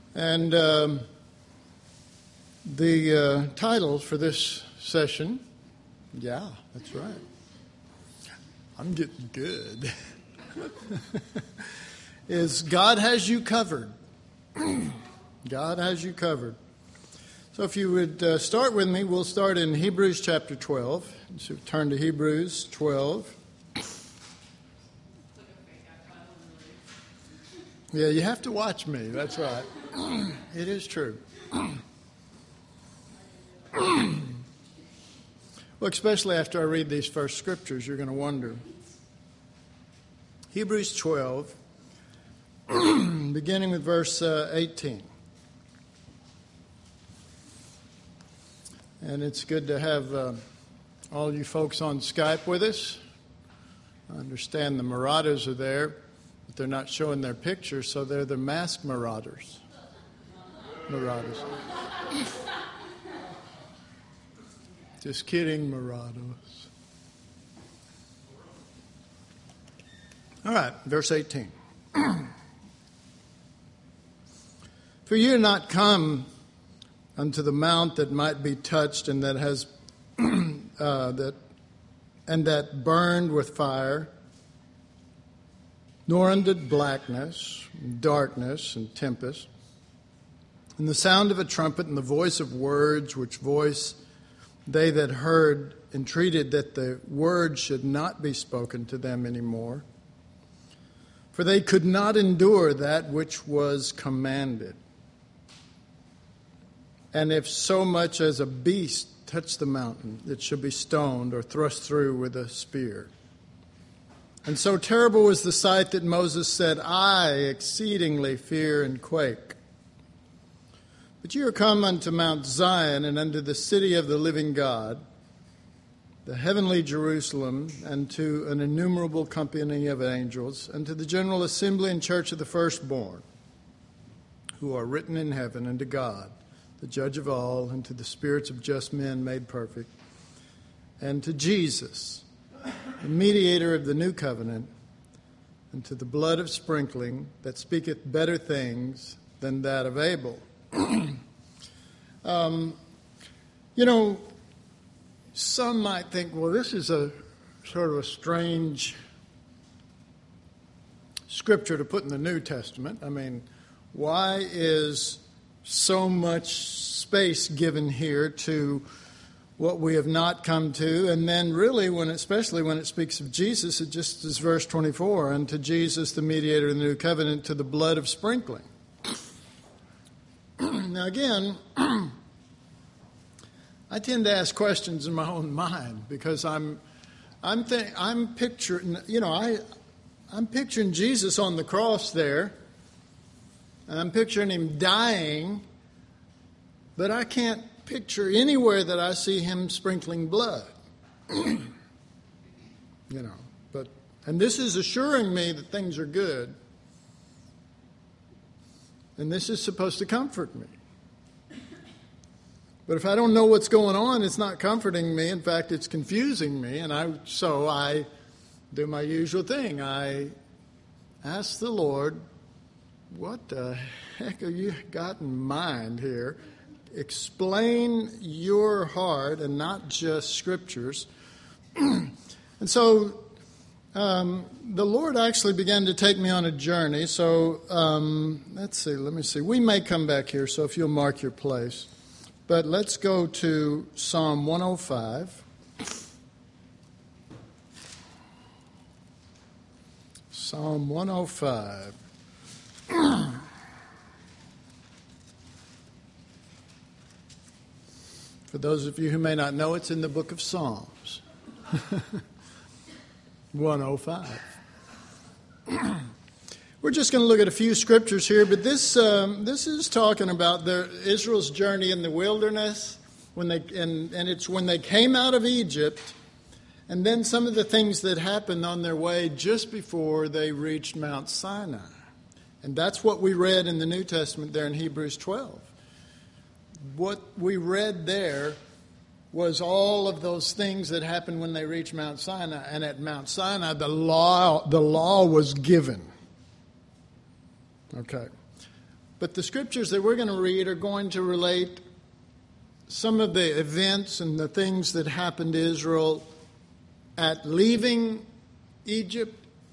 And the title for this session, yeah, that's right. I'm getting good. Is God has you covered. God has you covered. So if you would start with me, we'll start in Hebrews chapter 12. So turn to Hebrews 12. Yeah, you have to watch me. That's right. It is true. Well, especially after I read these first scriptures, you're going to wonder. Hebrews 12, beginning with verse 18. And it's good to have all you folks on Skype with us. I understand the marauders are there, but they're not showing their pictures, so they're the masked marauders. Just kidding, marauders. All right, verse 18. For you are not come unto the mount that might be touched and that has that burned with fire, nor unto blackness, and darkness, and tempest, and the sound of a trumpet, and the voice of words, which voice they that heard entreated that the word should not be spoken to them any more. For they could not endure that which was commanded. And if so much as a beast touch the mountain, it should be stoned or thrust through with a spear. And so terrible was the sight that Moses said, I exceedingly fear and quake. But you are come unto Mount Zion and unto the city of the living God, the heavenly Jerusalem, and to an innumerable company of angels, and to the general assembly and church of the firstborn, who are written in heaven, and to God, the judge of all, and to the spirits of just men made perfect, and to Jesus, the mediator of the new covenant, and to the blood of sprinkling that speaketh better things than that of Abel. Some might think, well, this is a sort of a strange scripture to put in the New Testament. I mean, why is so much space given here to what we have not come to? And then really, especially when it speaks of Jesus, it just is verse 24, and to Jesus, the mediator of the new covenant, to the blood of sprinkling. Now again, I tend to ask questions in my own mind because I'm picturing Jesus on the cross there, and I'm picturing him dying, but I can't picture anywhere that I see him sprinkling blood. And this is assuring me that things are good. And this is supposed to comfort me. But if I don't know what's going on, it's not comforting me. In fact, it's confusing me. And so I do my usual thing. I ask the Lord, what the heck have you got in mind here? Explain your heart and not just scriptures. And so the Lord actually began to take me on a journey. So let me see. We may come back here, so if you'll mark your place. But let's go to Psalm 105. Psalm 105. For those of you who may not know, it's in the book of Psalms. 105. We're just going to look at a few scriptures here, but this is talking about Israel's journey in the wilderness, it's when they came out of Egypt, and then some of the things that happened on their way just before they reached Mount Sinai. And that's what we read in the New Testament there in Hebrews 12. What we read there was all of those things that happened when they reached Mount Sinai. And at Mount Sinai, the law was given. Okay. But the scriptures that we're going to read are going to relate some of the events and the things that happened to Israel at leaving Egypt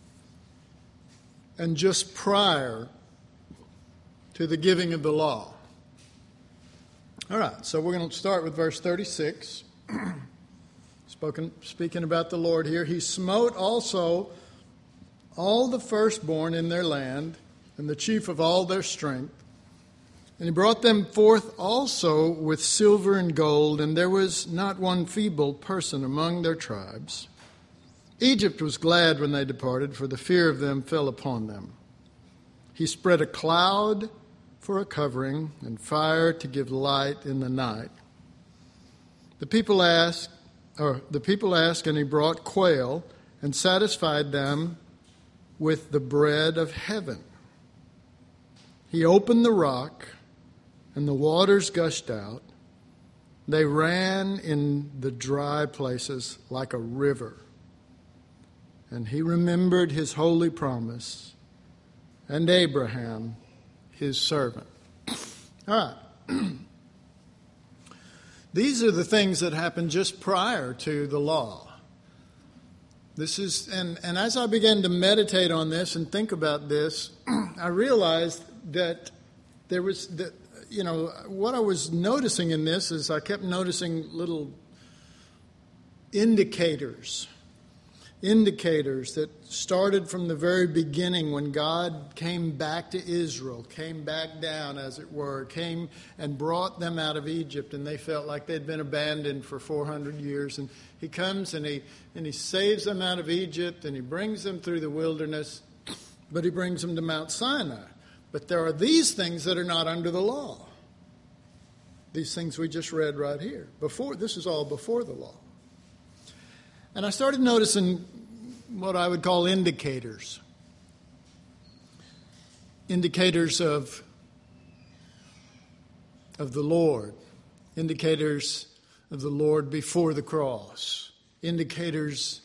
and just prior to the giving of the law. All right, so we're going to start with verse 36. Speaking about the Lord here. He smote also all the firstborn in their land, and the chief of all their strength. And he brought them forth also with silver and gold, and there was not one feeble person among their tribes. Egypt was glad when they departed, for the fear of them fell upon them. He spread a cloud for a covering, and fire to give light in the night. The people asked, and he brought quail, and satisfied them with the bread of heaven. He opened the rock, and the waters gushed out. They ran in the dry places like a river. And he remembered his holy promise, and Abraham, his servant. All right. These are the things that happened just prior to the law. This is, and as I began to meditate on this and think about this, I realized that there was, what I was noticing in this is I kept noticing little indicators that started from the very beginning when God came back to Israel, came back down, as it were, came and brought them out of Egypt, and they felt like they'd been abandoned for 400 years. And he comes and he saves them out of Egypt, and he brings them through the wilderness, but he brings them to Mount Sinai. But there are these things that are not under the law. These things we just read right here. This is all before the law. And I started noticing what I would call indicators. Indicators of the Lord. Indicators of the Lord before the cross. Indicators,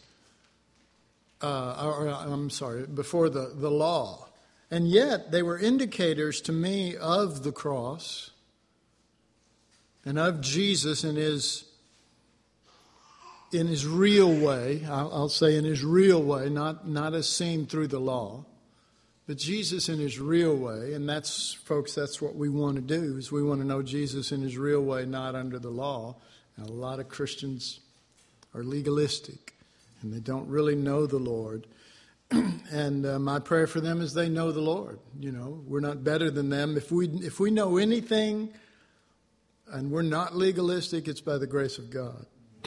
before the law. And yet they were indicators to me of the cross and of Jesus in his real way. I'll say in his real way, not as seen through the law, but Jesus in his real way. And that's what we want to do, is we want to know Jesus in his real way, not under the law. And a lot of Christians are legalistic, and they don't really know the Lord. And my prayer for them is they know the Lord. We're not better than them. If we know anything and we're not legalistic, it's by the grace of God.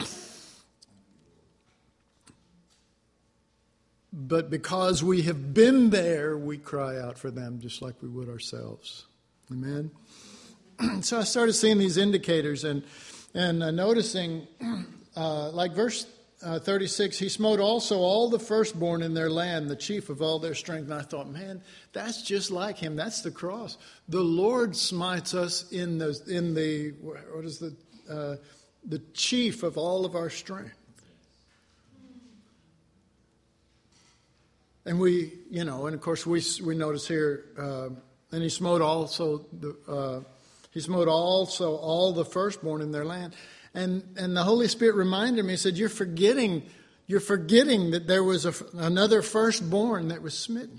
But because we have been there, we cry out for them just like we would ourselves. Amen? So I started seeing these indicators and noticing, like verse 36, he smote also all the firstborn in their land, the chief of all their strength. And I thought, man, that's just like him. That's the cross. The Lord smites us in the chief of all of our strength. And and of course we notice here, and he smote also all the firstborn in their land. And the Holy Spirit reminded me, he said, you're forgetting that there was another firstborn that was smitten.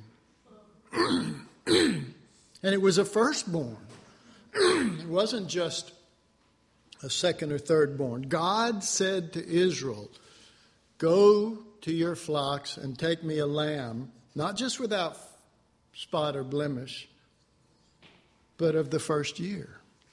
And it was a firstborn. It wasn't just a second or third born. God said to Israel, go to your flocks and take me a lamb, not just without spot or blemish, but of the first year.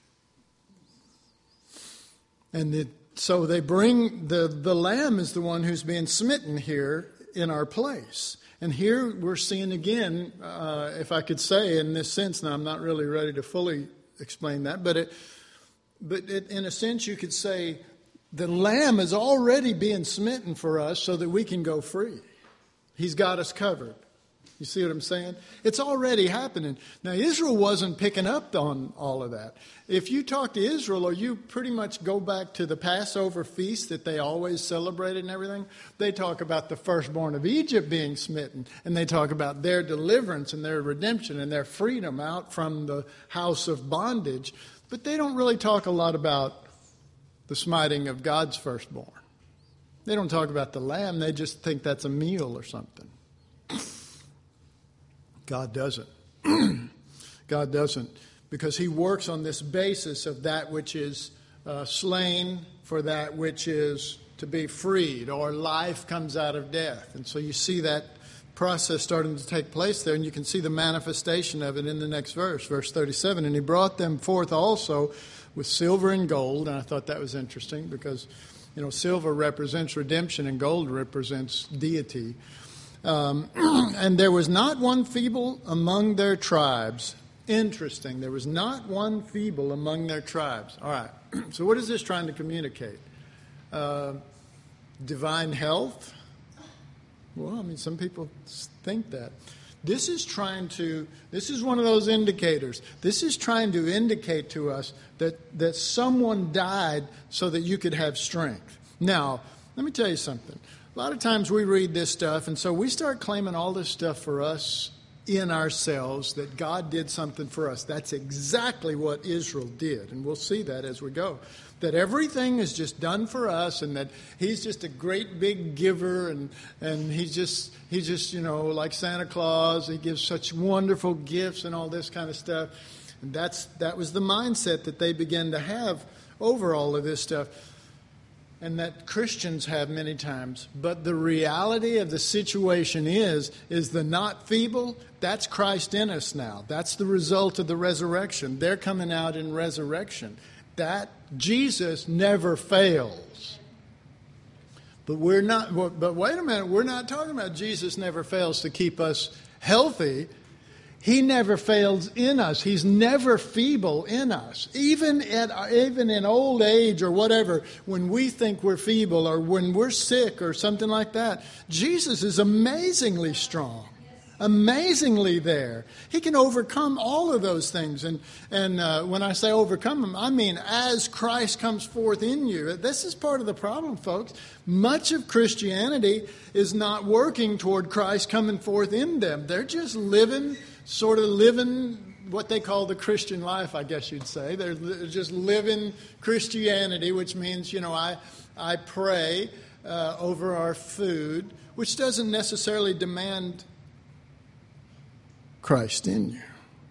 And so they bring, the lamb is the one who's being smitten here in our place. And here we're seeing again, if I could say in this sense, now I'm not really ready to fully explain that, but in a sense you could say the lamb is already being smitten for us so that we can go free. He's got us covered. You see what I'm saying? It's already happening. Now, Israel wasn't picking up on all of that. If you talk to Israel, or you pretty much go back to the Passover feast that they always celebrated and everything, they talk about the firstborn of Egypt being smitten, and they talk about their deliverance and their redemption and their freedom out from the house of bondage. But they don't really talk a lot about the smiting of God's firstborn. They don't talk about the lamb. They just think that's a meal or something. God doesn't. God doesn't, because he works on this basis of that which is slain for that which is to be freed, or life comes out of death. And so you see that process starting to take place there, and you can see the manifestation of it in the next verse, verse 37. And he brought them forth also with silver and gold. And I thought that was interesting because, silver represents redemption and gold represents deity. And there was not one feeble among their tribes. Interesting. There was not one feeble among their tribes. All right. So what is this trying to communicate? Divine health? Well, some people think that. This is one of those indicators. This is trying to indicate to us that someone died so that you could have strength. Now, let me tell you something. A lot of times we read this stuff, and so we start claiming all this stuff for us in ourselves, that God did something for us. That's exactly what Israel did, and we'll see that as we go. That everything is just done for us, and that he's just a great big giver, and he's just like Santa Claus. He gives such wonderful gifts and all this kind of stuff. And that was the mindset that they began to have over all of this stuff, and that Christians have many times. But the reality of the situation is the not feeble, that's Christ in us now. That's the result of the resurrection. They're coming out in resurrection. That Jesus never fails. But wait a minute, we're not talking about Jesus never fails to keep us healthy. He never fails in us. He's never feeble in us. Even in old age or whatever, when we think we're feeble or when we're sick or something like that, Jesus is amazingly strong, amazingly there. He can overcome all of those things. And when I say overcome them, I mean as Christ comes forth in you. This is part of the problem, folks. Much of Christianity is not working toward Christ coming forth in them. They're just living what they call the Christian life, I guess you'd say. They're just living Christianity, which means, I pray over our food, which doesn't necessarily demand Christ in you.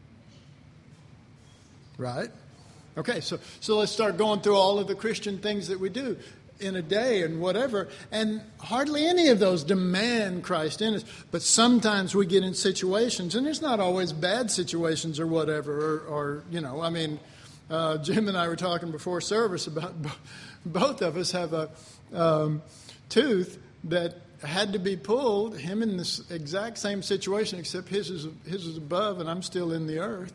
Right? Okay, so let's start going through all of the Christian things that we do in a day and whatever, and hardly any of those demand Christ in us. But sometimes we get in situations, and it's not always bad situations or whatever, Jim and I were talking before service about both of us have a tooth that had to be pulled, him in this exact same situation, except his is above and I'm still in the earth.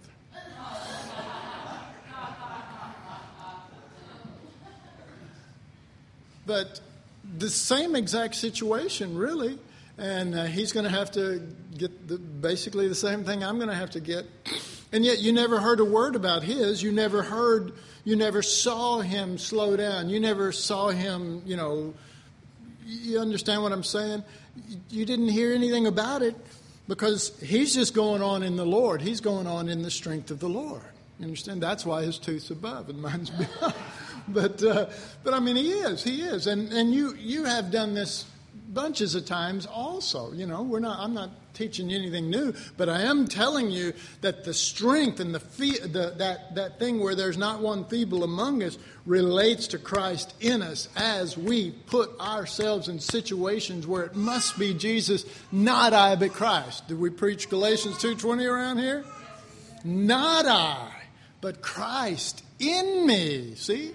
But the same exact situation, really. And he's going to have to get basically the same thing I'm going to have to get. And yet you never heard a word about his. You never saw him slow down. You never saw him, you understand what I'm saying? You didn't hear anything about it because he's just going on in the Lord. He's going on in the strength of the Lord. You understand? That's why his tooth's above and mine's below. But he is. And you have done this bunches of times also. I'm not teaching you anything new, but I am telling you that the strength and that thing where there's not one feeble among us relates to Christ in us as we put ourselves in situations where it must be Jesus, not I, but Christ. Did we preach Galatians 2:20 around here? Not I, but Christ in me. See?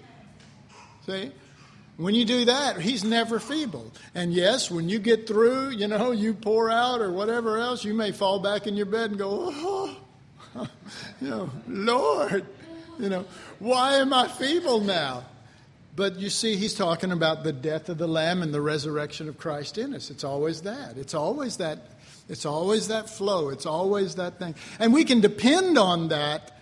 When you do that, he's never feeble. And yes, when you get through, you pour out or whatever else, you may fall back in your bed and go, Lord, why am I feeble now? But you see, he's talking about the death of the Lamb and the resurrection of Christ in us. It's always that. It's always that It's always that flow. It's always that thing. And we can depend on that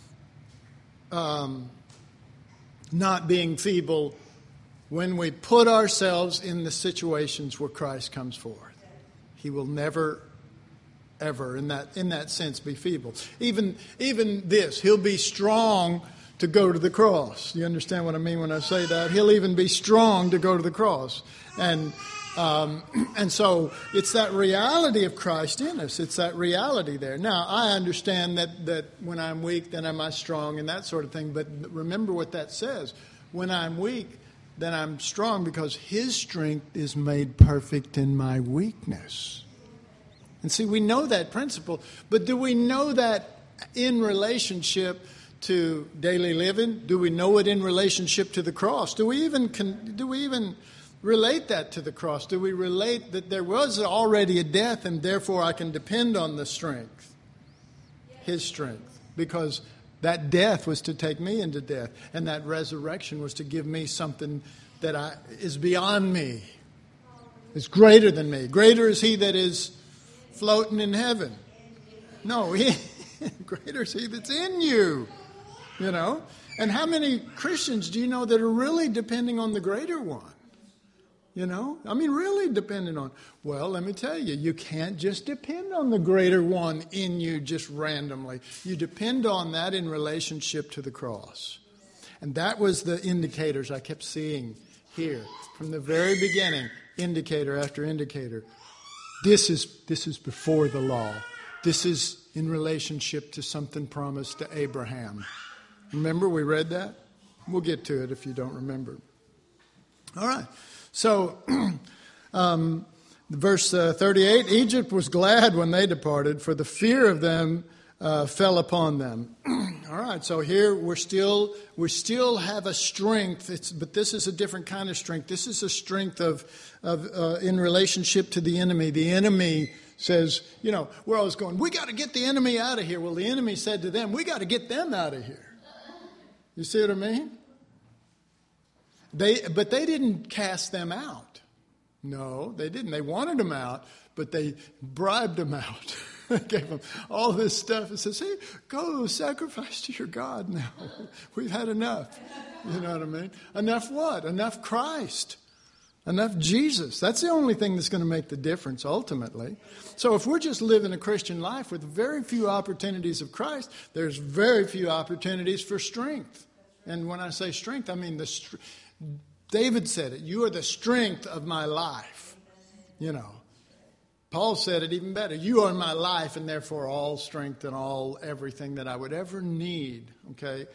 not being feeble when we put ourselves in the situations where Christ comes forth. He will never, ever, in that sense, be feeble. Even this, he'll be strong to go to the cross. You understand what I mean when I say that? He'll even be strong to go to the cross. And so it's that reality of Christ in us. It's that reality there. Now, I understand that when I'm weak, then am I strong and that sort of thing. But remember what that says. When I'm weak, then I'm strong because his strength is made perfect in my weakness. And see, we know that principle. But do we know that in relationship to daily living? Do we know it in relationship to the cross? Do we even relate that to the cross? Do we relate that there was already a death and therefore I can depend on the strength, his strength, because that death was to take me into death and that resurrection was to give me something that is beyond me, is greater than me. Greater is he that is floating in heaven. No, greater is he that's in you, you know. And how many Christians do you know that are really depending on the greater one? You know, I mean, really dependent on. Well, let me tell you, you can't just depend on the greater one in you just randomly. You depend on that in relationship to the cross. And that was the indicators I kept seeing here from the very beginning, indicator after indicator. This is before the law. This is in relationship to something promised to Abraham. Remember, we read that? We'll get to it if you don't remember. All right. So, verse 38, Egypt was glad when they departed, for the fear of them fell upon them. All right, so here we still have a strength, but this is a different kind of strength. This is a strength of in relationship to the enemy. The enemy says, you know, we're always going, we got to get the enemy out of here. Well, the enemy said to them, we got to get them out of here. You see what I mean? But they didn't cast them out. No, they didn't. They wanted them out, but they bribed them out. They gave them all this stuff and says, hey, go sacrifice to your God now. We've had enough. You know what I mean? Enough what? Enough Christ. Enough Jesus. That's the only thing that's going to make the difference ultimately. So if we're just living a Christian life with very few opportunities of Christ, there's very few opportunities for strength. And when I say strength, I mean David said it. You are the strength of my life. You know. Paul said it even better. You are my life and therefore all strength and all everything that I would ever need. Okay.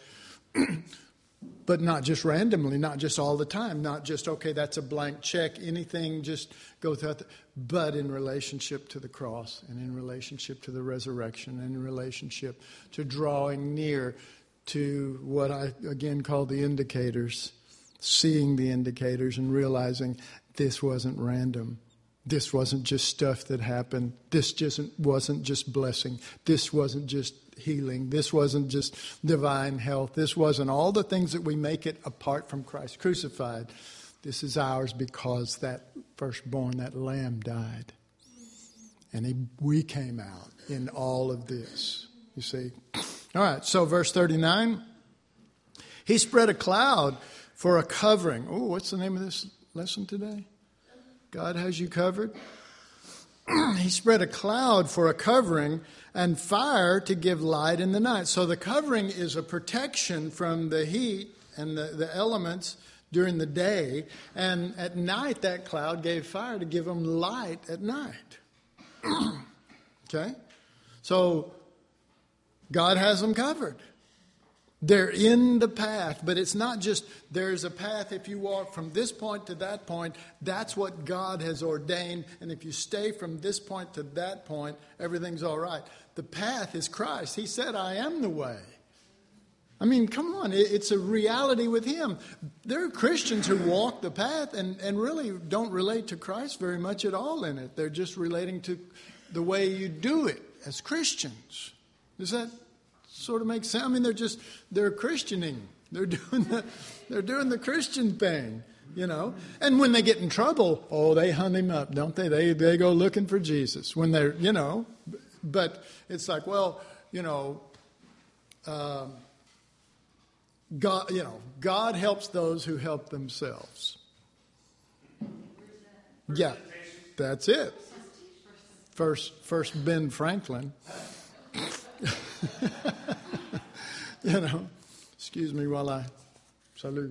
But not just randomly, not just all the time, not just, okay, that's a blank check, anything, just go through it, but in relationship to the cross and in relationship to the resurrection and in relationship to drawing near to what I again call the indicators, seeing the indicators and realizing this wasn't random. This wasn't just stuff that happened. This wasn't just blessing. This wasn't just healing. This wasn't just divine health. This wasn't all the things that we make it apart from Christ crucified. This is ours because that firstborn, that lamb died. And we came out in all of this, you see. All right, so verse 39. He spread a cloud for a covering. Oh, what's the name of this lesson today? God has you covered. He spread a cloud for a covering and fire to give light in the night. So the covering is a protection from the heat and the elements during the day. And at night, that cloud gave fire to give them light at night. Okay? So God has them covered. They're in the path, but it's not just there's a path if you walk from this point to that point. That's what God has ordained. And if you stay from this point to that point, everything's all right. The path is Christ. He said, I am the way. I mean, come on. It's a reality with him. There are Christians who walk the path and really don't relate to Christ very much at all in it. They're just relating to the way you do it as Christians. Does that sort of makes sense? I mean, they're Christianing. They're doing the Christian thing. And when they get in trouble, they hunt him up, don't they? They go looking for Jesus when they're, but it's like, God helps those who help themselves. Yeah, that's it. First Ben Franklin. Excuse me while I salute.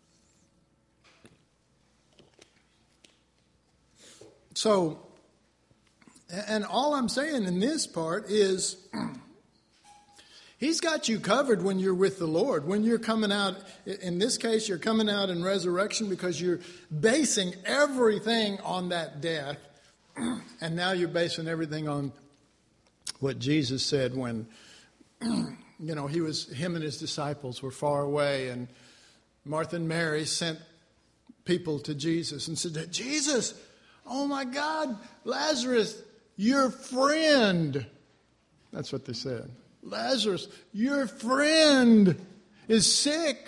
So, and all I'm saying in this part is He's got you covered when you're with the Lord. When you're coming out, in this case, you're coming out in resurrection because you're basing everything on that death. And now you're basing everything on what Jesus said when, him and his disciples were far away. And Martha and Mary sent people to Jesus and said, Jesus, oh my God, Lazarus, your friend. That's what they said. Lazarus, your friend is sick,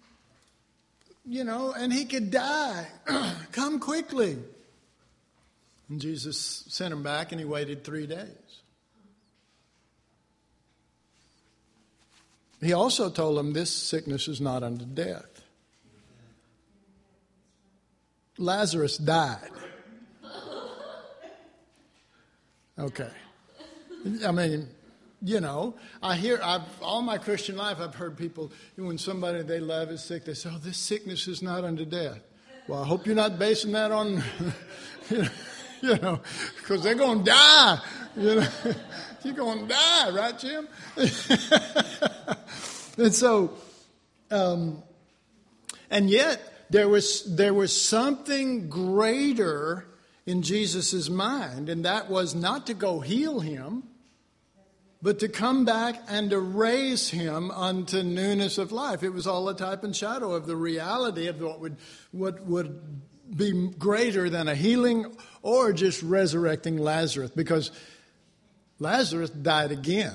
and he could die. Come quickly. And Jesus sent him back, and he waited 3 days. He also told him this sickness is not unto death. Lazarus died. Okay. All my Christian life, I've heard people, when somebody they love is sick, they say, this sickness is not unto death. Well, I hope you're not basing that on, because they're going to die. You're going to die, right, Jim? And so, and yet there was something greater in Jesus' mind, and that was not to go heal him, but to come back and to raise him unto newness of life. It was all a type and shadow of the reality of what would be greater than a healing or just resurrecting Lazarus, because Lazarus died again.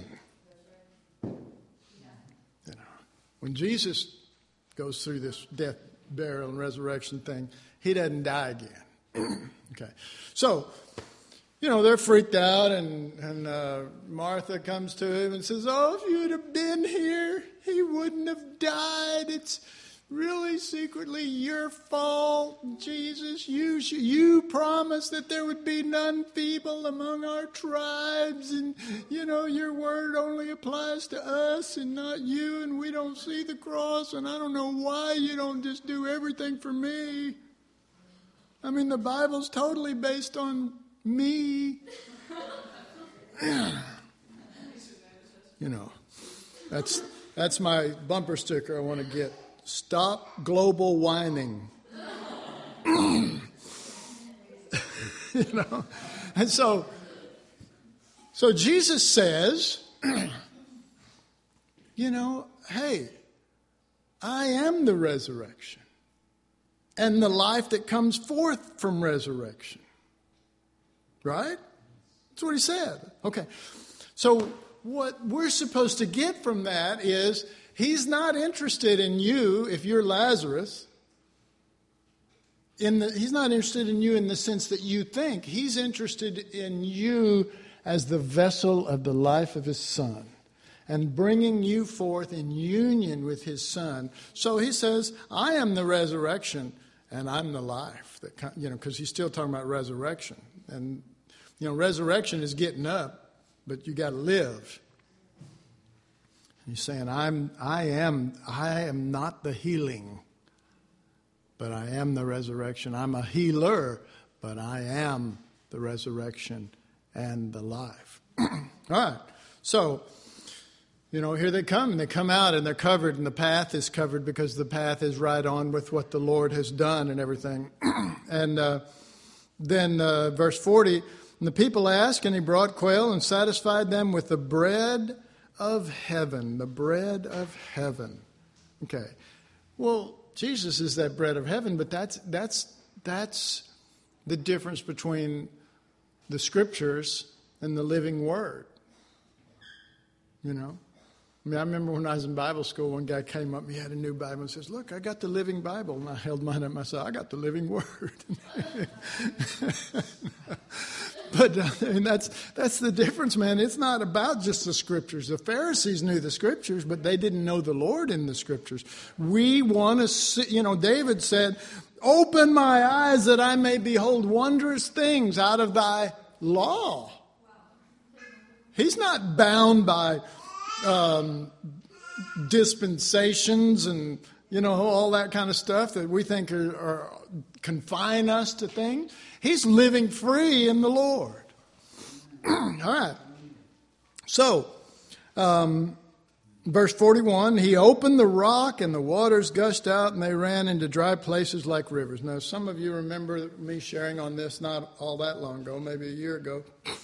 When Jesus goes through this death, burial, and resurrection thing, he doesn't die again. Okay, so they're freaked out, and Martha comes to him and says, if you'd have been here, he wouldn't have died. It's really secretly your fault, Jesus. You promised that there would be none feeble among our tribes, and, your word only applies to us and not you, and we don't see the cross, and I don't know why you don't just do everything for me. The Bible's totally based on me. That's my bumper sticker I want to get. Stop global whining. And so Jesus says, hey, I am the resurrection and the life that comes forth from resurrection. Right? That's what he said. Okay. So what we're supposed to get from that is he's not interested in you if you're Lazarus. He's not interested in you in the sense that you think. He's interested in you as the vessel of the life of his Son and bringing you forth in union with his Son. So he says, I am the resurrection and I'm the life. Because he's still talking about resurrection. And, resurrection is getting up, but you got to live. He's saying, I am not the healing, but I am the resurrection. I'm a healer, but I am the resurrection and the life. All right. So, here they come, and they come out, and they're covered, and the path is covered because the path is right on with what the Lord has done and everything. And then verse 40, and the people asked, and he brought quail and satisfied them with the bread of heaven. The bread of heaven. Okay. Well, Jesus is that bread of heaven, but that's the difference between the Scriptures and the living Word. I mean, I remember when I was in Bible school, one guy came up, he had a new Bible and says, "Look, I got the Living Bible." And I held mine up myself. I got the Living Word. But and that's the difference, man. It's not about just the Scriptures. The Pharisees knew the Scriptures, but they didn't know the Lord in the Scriptures. We want to see, David said, "Open my eyes that I may behold wondrous things out of thy law." He's not bound by dispensations and, all that kind of stuff that we think are confine us to things. He's living free in the Lord. All right. So, verse 41, he opened the rock and the waters gushed out and they ran into dry places like rivers. Now, some of you remember me sharing on this not all that long ago, maybe a year ago.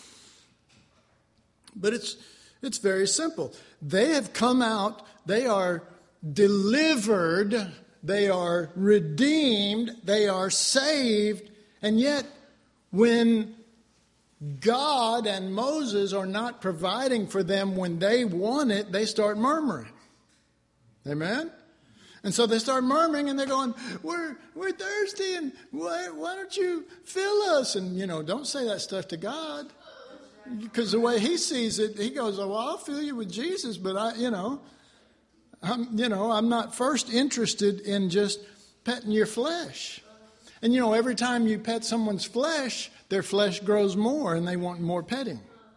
But it's very simple. They have come out, they are delivered, they are redeemed, they are saved, and yet when God and Moses are not providing for them when they want it, they start murmuring. Amen? And so they start murmuring and they're going, we're thirsty and why don't you fill us? And, don't say that stuff to God. Because the way he sees it, he goes, "Oh, well, I'll fill you with Jesus, but I'm not first interested in just petting your flesh." And every time you pet someone's flesh, their flesh grows more and they want more petting.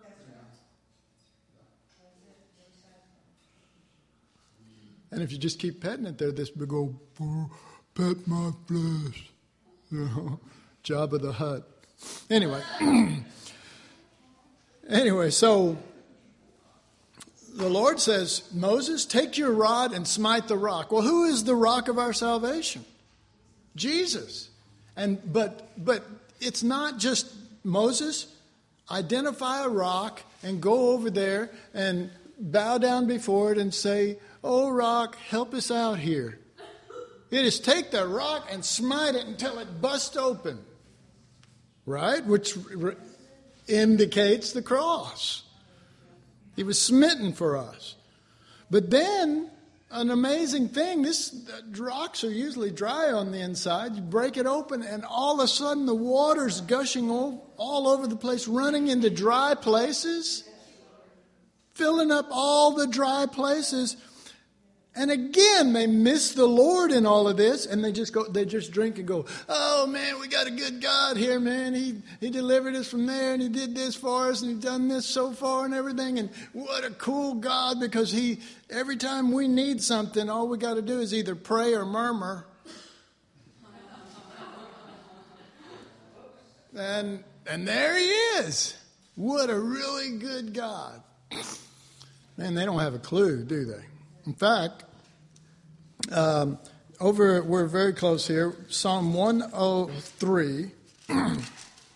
And if you just keep petting it, they're this big old, "Pet my flesh," Jabba the Hutt. Anyway, so the Lord says, "Moses, take your rod and smite the rock." Well, who is the rock of our salvation? Jesus. But it's not just Moses, identify a rock and go over there and bow down before it and say, "Oh, rock, help us out here." It is take the rock and smite it until it busts open. Right? Which indicates the cross. He was smitten for us. But then, an amazing thing, rocks are usually dry on the inside. You break it open and all of a sudden the water's gushing all over the place, running into dry places, filling up all the dry places. And again, they miss the Lord in all of this, and they just drink and go, "Oh man, we got a good God here, man. He delivered us from there, and he did this for us, and he's done this so far and everything. And what a cool God, because every time we need something, all we got to do is either pray or murmur." And there he is. What a really good God. Man, they don't have a clue, do they? In fact, we're very close here, Psalm 103. And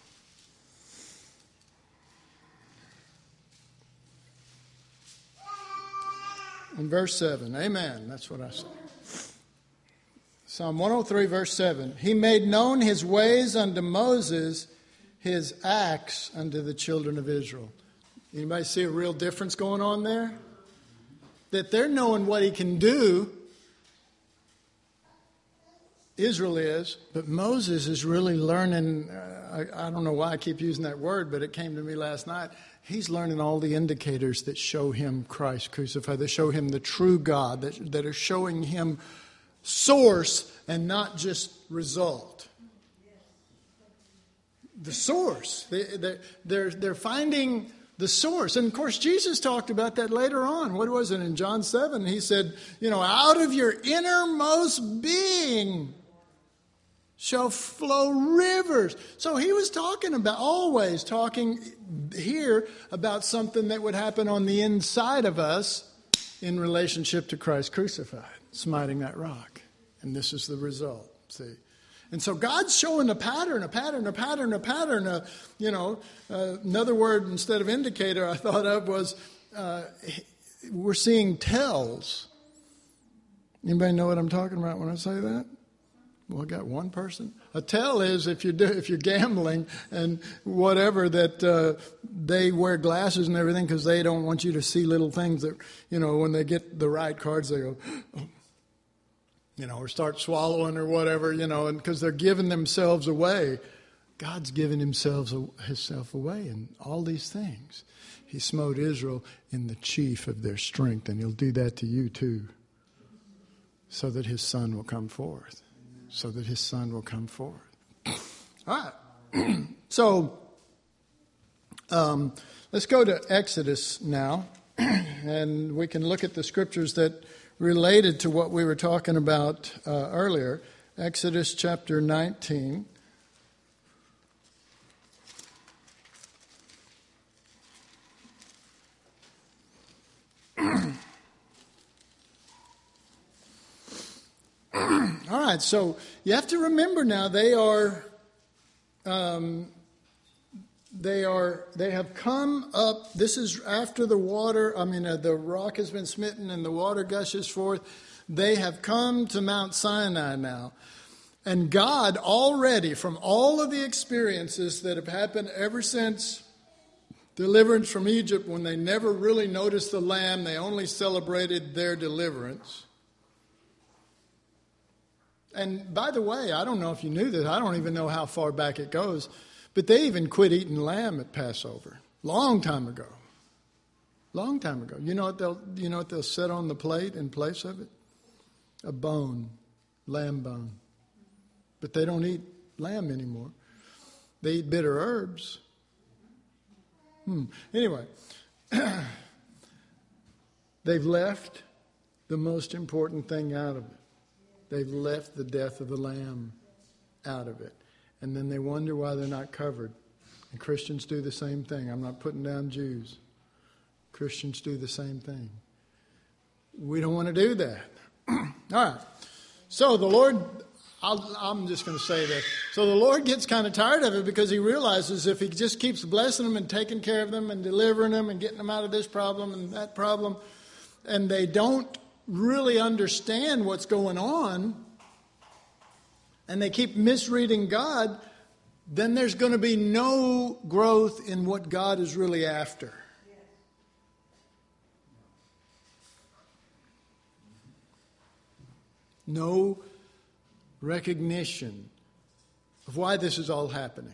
verse 7. Amen. That's what I say. Psalm 103, verse 7. He made known his ways unto Moses, his acts unto the children of Israel. Anybody see a real difference going on there? That they're knowing what he can do, Israel is, but Moses is really learning. I don't know why I keep using that word, but it came to me last night. He's learning all the indicators that show him Christ crucified, that show him the true God, that are showing him source and not just result. The source. They're finding the source. And of course, Jesus talked about that later on. What was it in John 7? He said, out of your innermost being shall flow rivers. So he was always talking here about something that would happen on the inside of us in relationship to Christ crucified, smiting that rock. And this is the result, see. And so God's showing a pattern. Another word instead of indicator I thought of was we're seeing tells. Anybody know what I'm talking about when I say that? Well, I got one person. A tell is if you're gambling and whatever, that they wear glasses and everything because they don't want you to see little things that, when they get the right cards, they go, or start swallowing or whatever, and because they're giving themselves away. God's given himself away in all these things. He smote Israel in the chief of their strength, and he'll do that to you too, so that his son will come forth. So that his son will come forth. All right. So let's go to Exodus now, and we can look at the scriptures that related to what we were talking about earlier. Exodus chapter 19. All right, so you have to remember now they have come up. This is after the water. The rock has been smitten and the water gushes forth. They have come to Mount Sinai now, and God already, from all of the experiences that have happened ever since deliverance from Egypt, when they never really noticed the lamb, they only celebrated their deliverance. And by the way, I don't know if you knew this. I don't even know how far back it goes. But they even quit eating lamb at Passover. Long time ago. Long time ago. You know what they'll set on the plate in place of it? A bone. Lamb bone. But they don't eat lamb anymore. They eat bitter herbs. Anyway. They've left the most important thing out of it. They've left the death of the lamb out of it. And then they wonder why they're not covered. And Christians do the same thing. I'm not putting down Jews. Christians do the same thing. We don't want to do that. All right. So the Lord, I'm just going to say this. So the Lord gets kind of tired of it because he realizes if he just keeps blessing them and taking care of them and delivering them and getting them out of this problem and that problem, and they don't really understand what's going on, and they keep misreading God, then there's going to be no growth in what God is really after. No recognition of why this is all happening.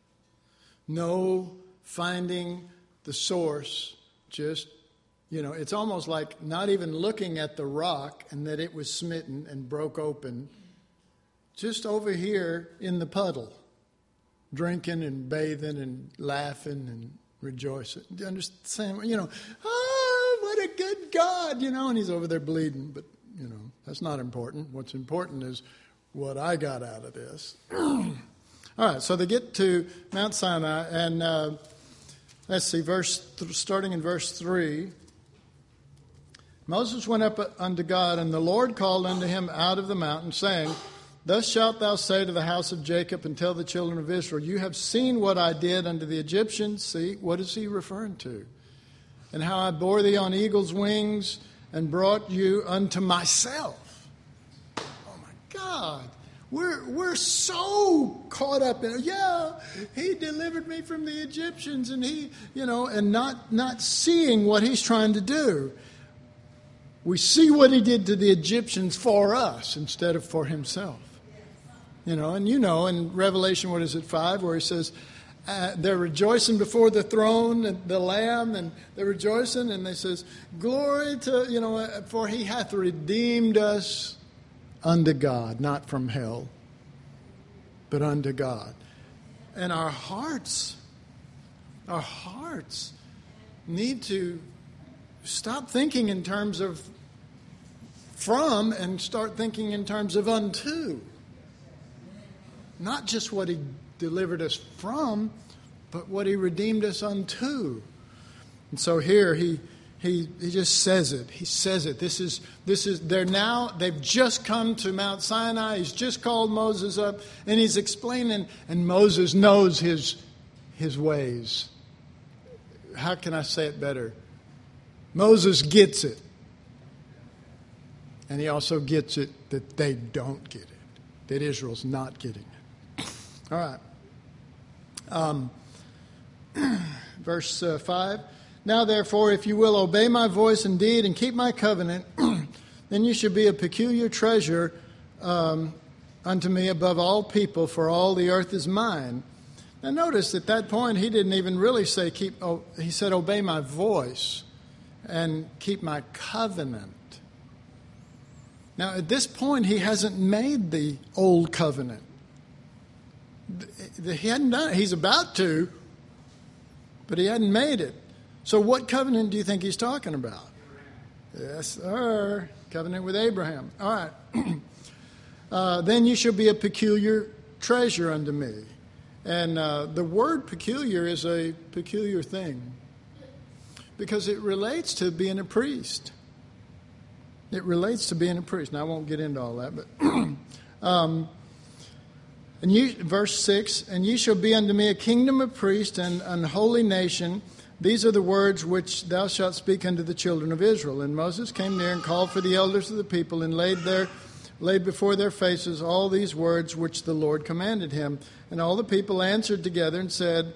No finding the source, just it's almost like not even looking at the rock and that it was smitten and broke open. Just over here in the puddle, drinking and bathing and laughing and rejoicing. Do you understand? What a good God, and he's over there bleeding. But, that's not important. What's important is what I got out of this. All right, so they get to Mount Sinai, and let's see, starting in verse 3. Moses went up unto God, and the Lord called unto him out of the mountain, saying, Thus shalt thou say to the house of Jacob and tell the children of Israel, You have seen what I did unto the Egyptians. See, what is he referring to? And how I bore thee on eagle's wings and brought you unto myself. Oh my God. We're so caught up in, he delivered me from the Egyptians, and he, and not seeing what he's trying to do. We see what he did to the Egyptians for us instead of for himself. And in Revelation, 5, where he says, they're rejoicing before the throne, and the Lamb, and they're rejoicing, and they says, Glory to, for he hath redeemed us unto God, not from hell, but unto God. And our hearts need to stop thinking in terms of from and start thinking in terms of unto. Not just what he delivered us from, but what he redeemed us unto. And so here he just says it. He says it. This is they've just come to Mount Sinai. He's just called Moses up, and he's explaining, and Moses knows his ways. How can I say it better? Moses gets it. And he also gets it that they don't get it. that Israel's not getting it. All right. Verse 5. Now, therefore, if you will obey my voice indeed and keep my covenant, then you should be a peculiar treasure unto me above all people, for all the earth is mine. Now, notice at that point, he didn't even really say he said obey my voice and keep my covenant. Now, at this point, he hasn't made the old covenant. He hadn't done it. He's about to, but he hadn't made it. So what covenant do you think he's talking about? Yes, sir. Covenant with Abraham. All right. Then you shall be a peculiar treasure unto me. And the word peculiar is a peculiar thing because it relates to being a priest. It relates to being a priest. Now, I won't get into all that, but and you, verse 6, and ye shall be unto me a kingdom of priests and an holy nation. These are the words which thou shalt speak unto the children of Israel. And Moses came near and called for the elders of the people and laid before their faces all these words which the Lord commanded him. And all the people answered together and said,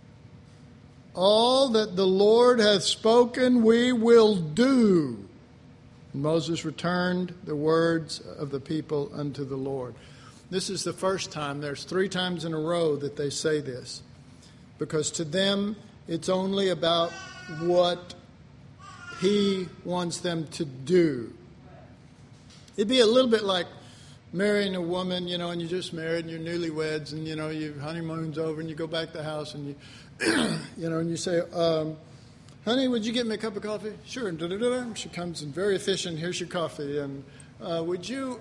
all that the Lord hath spoken we will do. And Moses returned the words of the people unto the Lord. This is the first time. There's 3 times in a row that they say this. Because to them, it's only about what he wants them to do. It'd be a little bit like marrying a woman, and you're just married and you're newlyweds and, your honeymoon's over and you go back to the house and and you say, honey, would you get me a cup of coffee? Sure. And she comes and very efficient. Here's your coffee. And would you,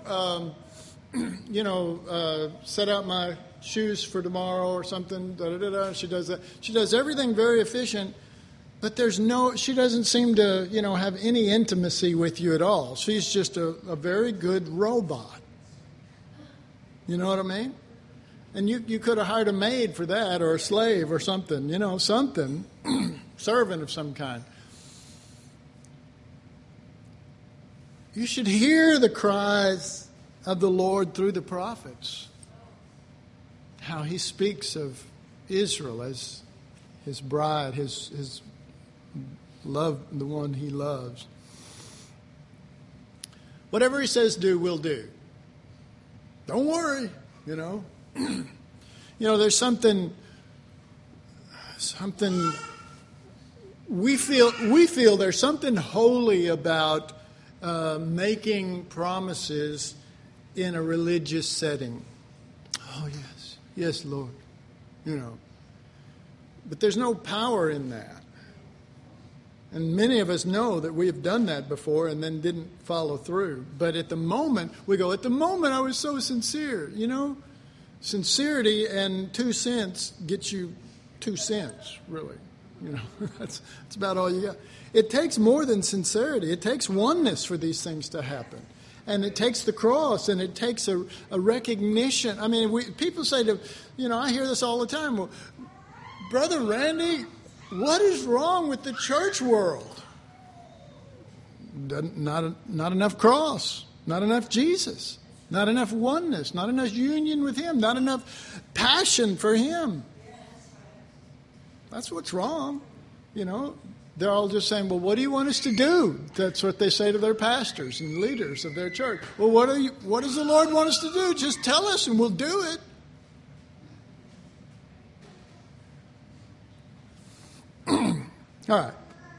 set out my shoes for tomorrow or something. She does that. She does everything very efficient, but she doesn't seem to, have any intimacy with you at all. She's just a very good robot. You know what I mean? And you could have hired a maid for that or a slave or something, something, servant of some kind. You should hear the cries of the Lord through the prophets. How he speaks of Israel as his bride, his love, the one he loves. Whatever he says do, we'll do. Don't worry, there's something we feel there's something holy about making promises in a religious setting. Oh, yes, Lord, But there's no power in that. And many of us know that we have done that before and then didn't follow through. But at the moment, I was so sincere, Sincerity and 2 cents gets you 2 cents, really. That's about all you got. It takes more than sincerity. It takes oneness for these things to happen. And it takes the cross, and it takes a recognition. I mean, people say to, I hear this all the time. Well, Brother Randy, what is wrong with the church world? Not enough cross, not enough Jesus, not enough oneness, not enough union with him, not enough passion for him. That's what's wrong, They're all just saying, well, what do you want us to do? That's what they say to their pastors and leaders of their church. Well, what does the Lord want us to do? Just tell us and we'll do it. All right.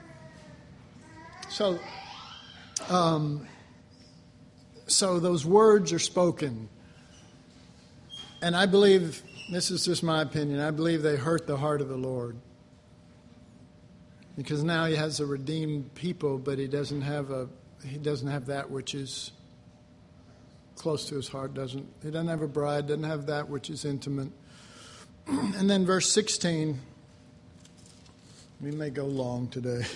So those words are spoken. And I believe, this is just my opinion, I believe they hurt the heart of the Lord. Because now he has a redeemed people, but he doesn't have that which is close to his heart. He doesn't have a bride, doesn't have that which is intimate. And then verse 16, we may go long today.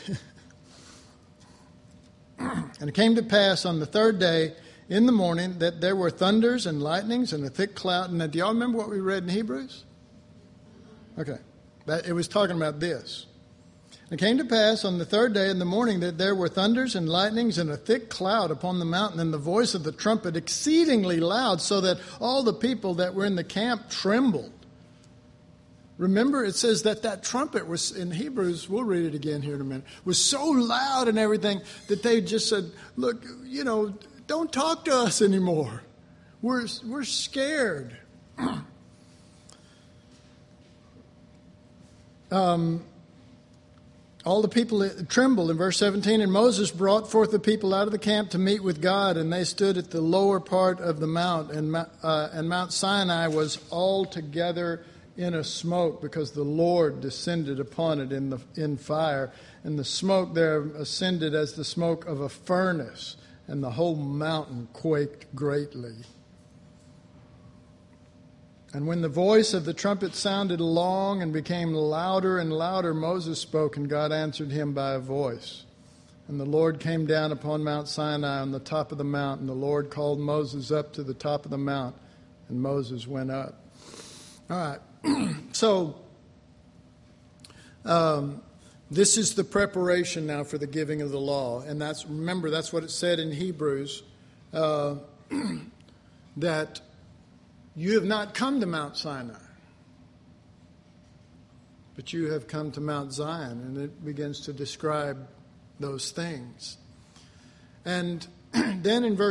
And it came to pass on the 3rd day in the morning that there were thunders and lightnings and a thick cloud. And do y'all remember what we read in Hebrews? Okay. It was talking about this. And it came to pass on the third day in the morning that there were thunders and lightnings and a thick cloud upon the mountain, and the voice of the trumpet exceedingly loud, so that all the people that were in the camp trembled. Remember, it says that trumpet was, in Hebrews, we'll read it again here in a minute, was so loud and everything that they just said, look, don't talk to us anymore. We're scared. All the people trembled in verse 17, and Moses brought forth the people out of the camp to meet with God, and they stood at the lower part of the mount, and Mount Sinai was altogether in a smoke, because the Lord descended upon it in fire, and the smoke there ascended as the smoke of a furnace, and the whole mountain quaked greatly. And when the voice of the trumpet sounded long and became louder and louder, Moses spoke, and God answered him by a voice. And the Lord came down upon Mount Sinai on the top of the mount, and the Lord called Moses up to the top of the mount, and Moses went up. All right, so this is the preparation now for the giving of the law. And that's what it said in Hebrews, that you have not come to Mount Sinai, but you have come to Mount Zion. And it begins to describe those things. And then in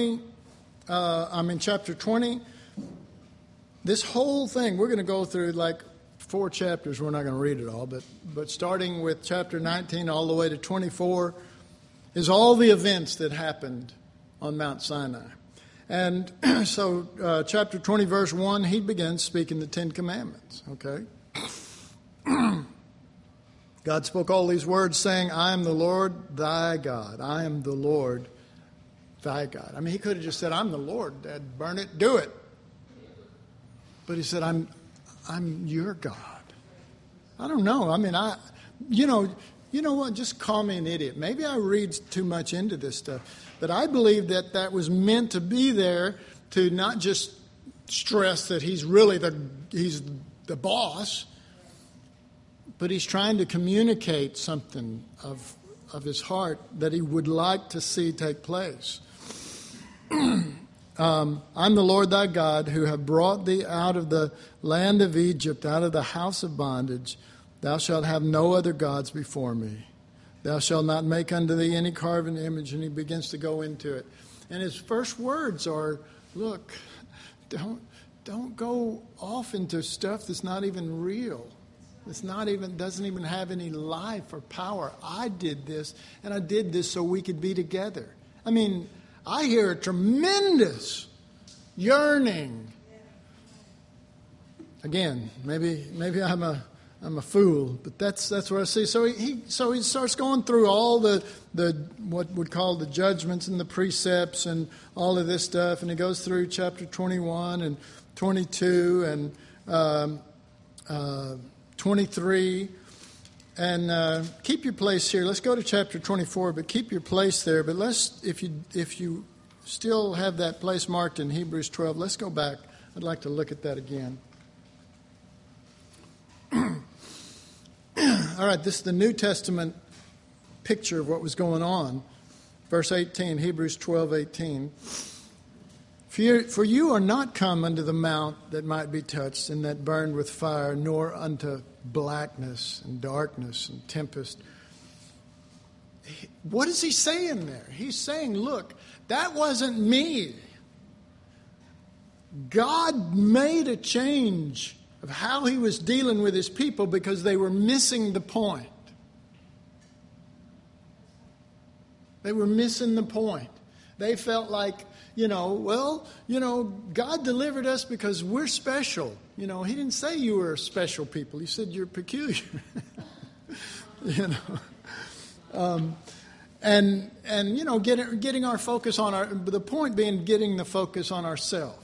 chapter 20, this whole thing, we're going to go through like 4 chapters. We're not going to read it all, but starting with chapter 19 all the way to 24 is all the events that happened on Mount Sinai. And so chapter 20, verse 1, he begins speaking the 10 Commandments, okay? God spoke all these words saying, I am the Lord thy God. I am the Lord thy God. I mean, he could have just said, I'm the Lord. Dad, burn it, do it. But he said, I'm your God. I don't know. I mean, you know what? Just call me an idiot. Maybe I read too much into this stuff. But I believe that was meant to be there to not just stress that he's really he's the boss, but he's trying to communicate something of his heart that he would like to see take place. I'm the Lord thy God, who have brought thee out of the land of Egypt, out of the house of bondage. Thou shalt have no other gods before me. Thou shalt not make unto thee any carven image. And he begins to go into it. And his first words are, look, don't go off into stuff that's not even real. Doesn't even have any life or power. I did this, and I did this so we could be together. I mean, I hear a tremendous yearning. Again, maybe I'm a fool, but that's what I see. So he starts going through all the what would call the judgments and the precepts and all of this stuff, and he goes through chapter 21 and 22 and 23. And keep your place here. Let's go to chapter 24, but keep your place there. But if you still have that place marked in Hebrews 12, let's go back. I'd like to look at that again. All right, this is the New Testament picture of what was going on. Verse 18, Hebrews 12:18. For you are not come unto the mount that might be touched and that burned with fire, nor unto blackness and darkness and tempest. What is he saying there? He's saying, look, that wasn't me. God made a change of how he was dealing with his people because they were missing the point. They were missing the point. They felt like, God delivered us because we're special. He didn't say you were a special people. He said you're peculiar. Getting our focus on the point being getting the focus on ourselves.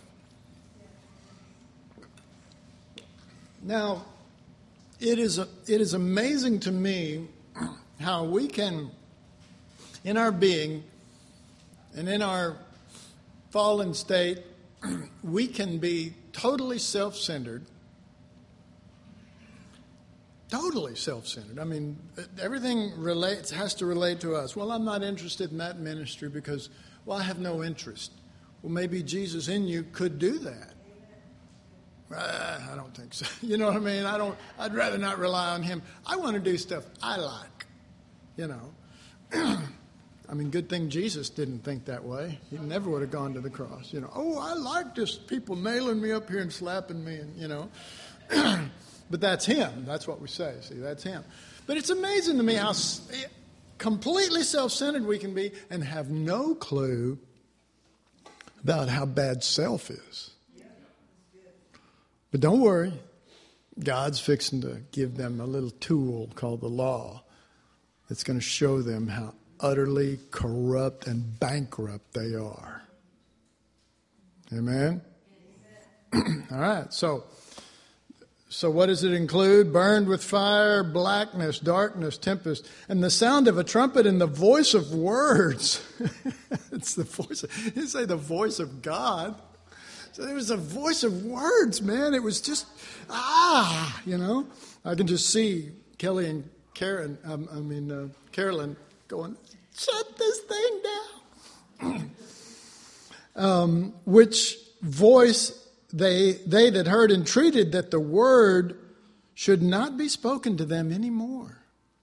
Now, it is amazing to me how we can, in our being and in our fallen state, we can be totally self-centered Totally self-centered. I mean, everything has to relate to us. Well, I'm not interested in that ministry because, well, I have no interest. Well, maybe Jesus in you could do that. I don't think so. You know what I mean? I'd rather not rely on him. I want to do stuff I like, you know. I mean, good thing Jesus didn't think that way. He never would have gone to the cross. You know, oh, I like this people nailing me up here and slapping me, and, you know. But that's him. That's what we say. See, that's him. But it's amazing to me how completely self-centered we can be and have no clue about how bad self is. But don't worry. God's fixing to give them a little tool called the law that's going to show them how utterly corrupt and bankrupt they are. Amen? All right, so what does it include? Burned with fire, blackness, darkness, tempest, and the sound of a trumpet and the voice of words. It's the voice. You say the voice of God. So there was a voice of words, man. It was just, you know. I can just see Kelly and Carolyn going, shut this thing down. Which voice they that heard entreated that the word should not be spoken to them anymore.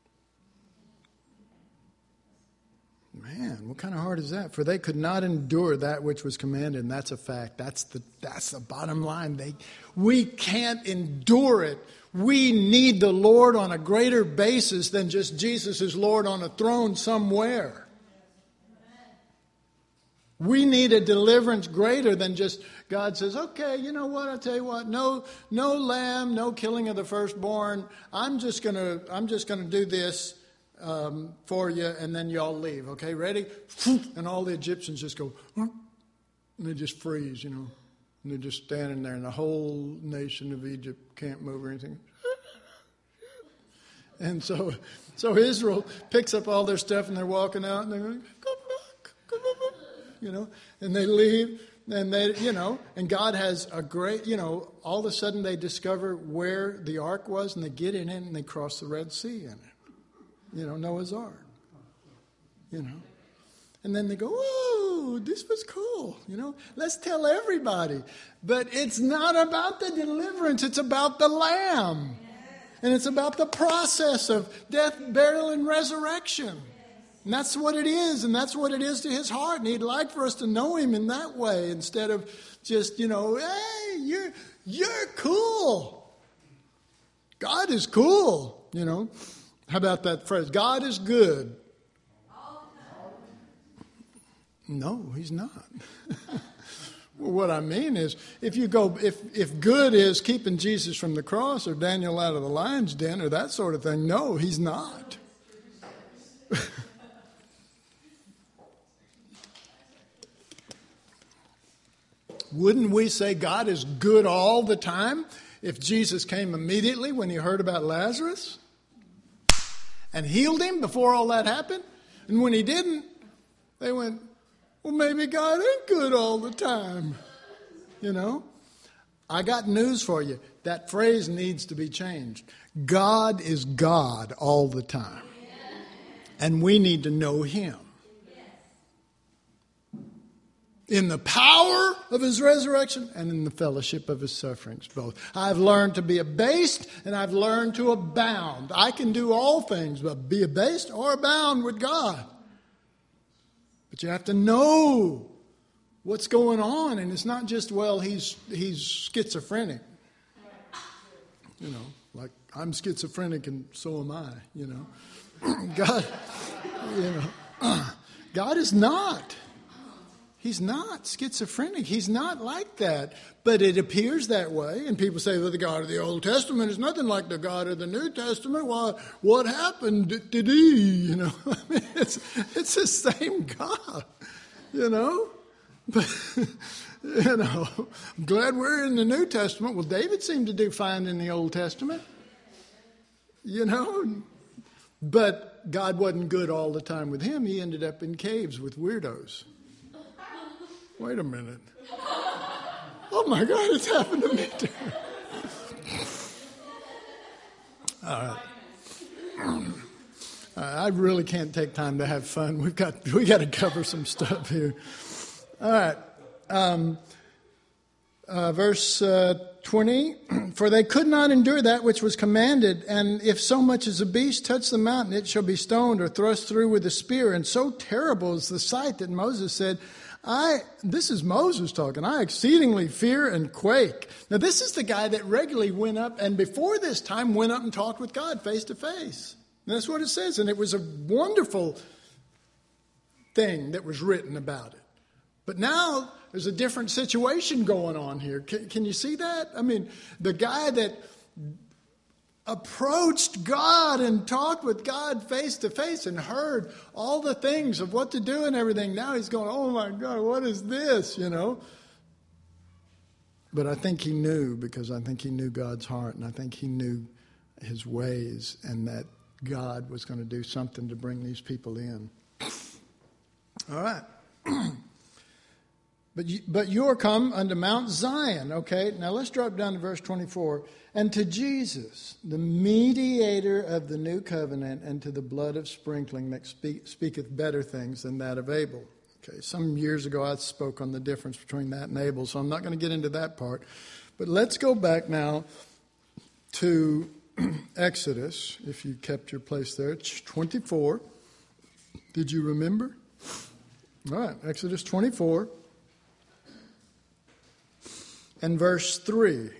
Man, what kind of heart is that? For they could not endure that which was commanded, and that's a fact. That's the bottom line. We can't endure it. We need the Lord on a greater basis than just Jesus is Lord on a throne somewhere. We need a deliverance greater than just God says, okay, you know what? I'll tell you what. No lamb, no killing of the firstborn. I'm just gonna do this for you, and then y'all leave. Okay, ready? And all the Egyptians just go, and they just freeze, you know. And they're just standing there, and the whole nation of Egypt can't move or anything. And so Israel picks up all their stuff, and they're walking out, and they're going, come back, you know. And they leave, and they, you know, and God has a great, you know, all of a sudden they discover where the ark was, and they get in it, and they cross the Red Sea in it. You know, Noah's Ark. You know. And then they go, oh, this was cool. You know, let's tell everybody. But it's not about the deliverance. It's about the Lamb. And it's about the process of death, burial, and resurrection. And that's what it is. And that's what it is to his heart. And he'd like for us to know him in that way instead of just, you know, hey, you're cool. God is cool, you know. How about that phrase? God is good. No, he's not. Well, what I mean is, if good is keeping Jesus from the cross or Daniel out of the lion's den or that sort of thing, no, he's not. Wouldn't we say God is good all the time if Jesus came immediately when he heard about Lazarus? And healed him before all that happened? And when he didn't, they went, well, maybe God ain't good all the time. You know? I got news for you. That phrase needs to be changed. God is God all the time. And we need to know him. In the power of his resurrection and in the fellowship of his sufferings, both. I've learned to be abased and I've learned to abound. I can do all things, but be abased or abound with God. But you have to know what's going on. And it's not just, well, he's schizophrenic. You know, like I'm schizophrenic and so am I, you know. God, you know, God is not. He's not schizophrenic. He's not like that. But it appears that way. And people say, well, the God of the Old Testament is nothing like the God of the New Testament. Well, what happened? Did he? You know, I mean, it's the same God, you know. But, you know, I'm glad we're in the New Testament. Well, David seemed to do fine in the Old Testament, you know. But God wasn't good all the time with him. He ended up in caves with weirdos. Wait a minute. Oh my God, it's happened to me too. I really can't take time to have fun. We got to cover some stuff here. All right. Verse 20, for they could not endure that which was commanded, and if so much as a beast touch the mountain, it shall be stoned or thrust through with a spear. And so terrible is the sight that Moses said, this is Moses talking, I exceedingly fear and quake. Now this is the guy that regularly went up, and before this time went up and talked with God face to face. And that's what it says, and it was a wonderful thing that was written about it. But now there's a different situation going on here. Can you see that? I mean, the guy that approached God and talked with God face to face and heard all the things of what to do and everything. Now he's going, oh my God, what is this, But I think he knew, because I think he knew God's heart, and I think he knew his ways, and that God was going to do something to bring these people in. All right. But you are come unto Mount Zion. Okay, now let's drop down to verse 24. And to Jesus, the mediator of the new covenant, and to the blood of sprinkling that speaketh better things than that of Abel. Okay, some years ago I spoke on the difference between that and Abel, so I'm not going to get into that part. But let's go back now to Exodus, if you kept your place there. It's 24. Did you remember? All right, Exodus 24. And verse 3.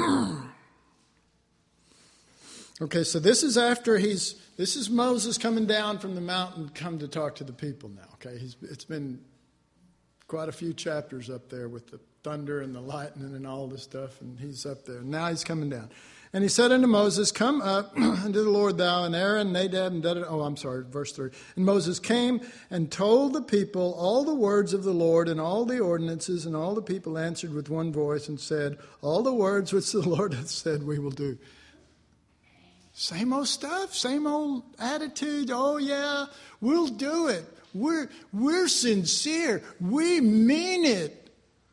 Okay, so this is after this is Moses coming down from the mountain, come to talk to the people now. Okay, it's been quite a few chapters up there with the thunder and the lightning and all this stuff, and he's up there. Now he's coming down. And he said unto Moses, come up unto the Lord, thou and Aaron, Nadab, and verse 3. And Moses came and told the people all the words of the Lord and all the ordinances, and all the people answered with one voice and said, all the words which the Lord hath said we will do. Same old stuff, same old attitude. Oh yeah, we'll do it. We're sincere. We mean it.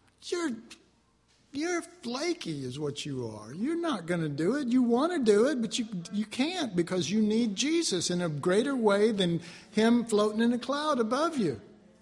You're flaky is what you are. You're not going to do it. You want to do it, but you can't, because you need Jesus in a greater way than him floating in a cloud above you.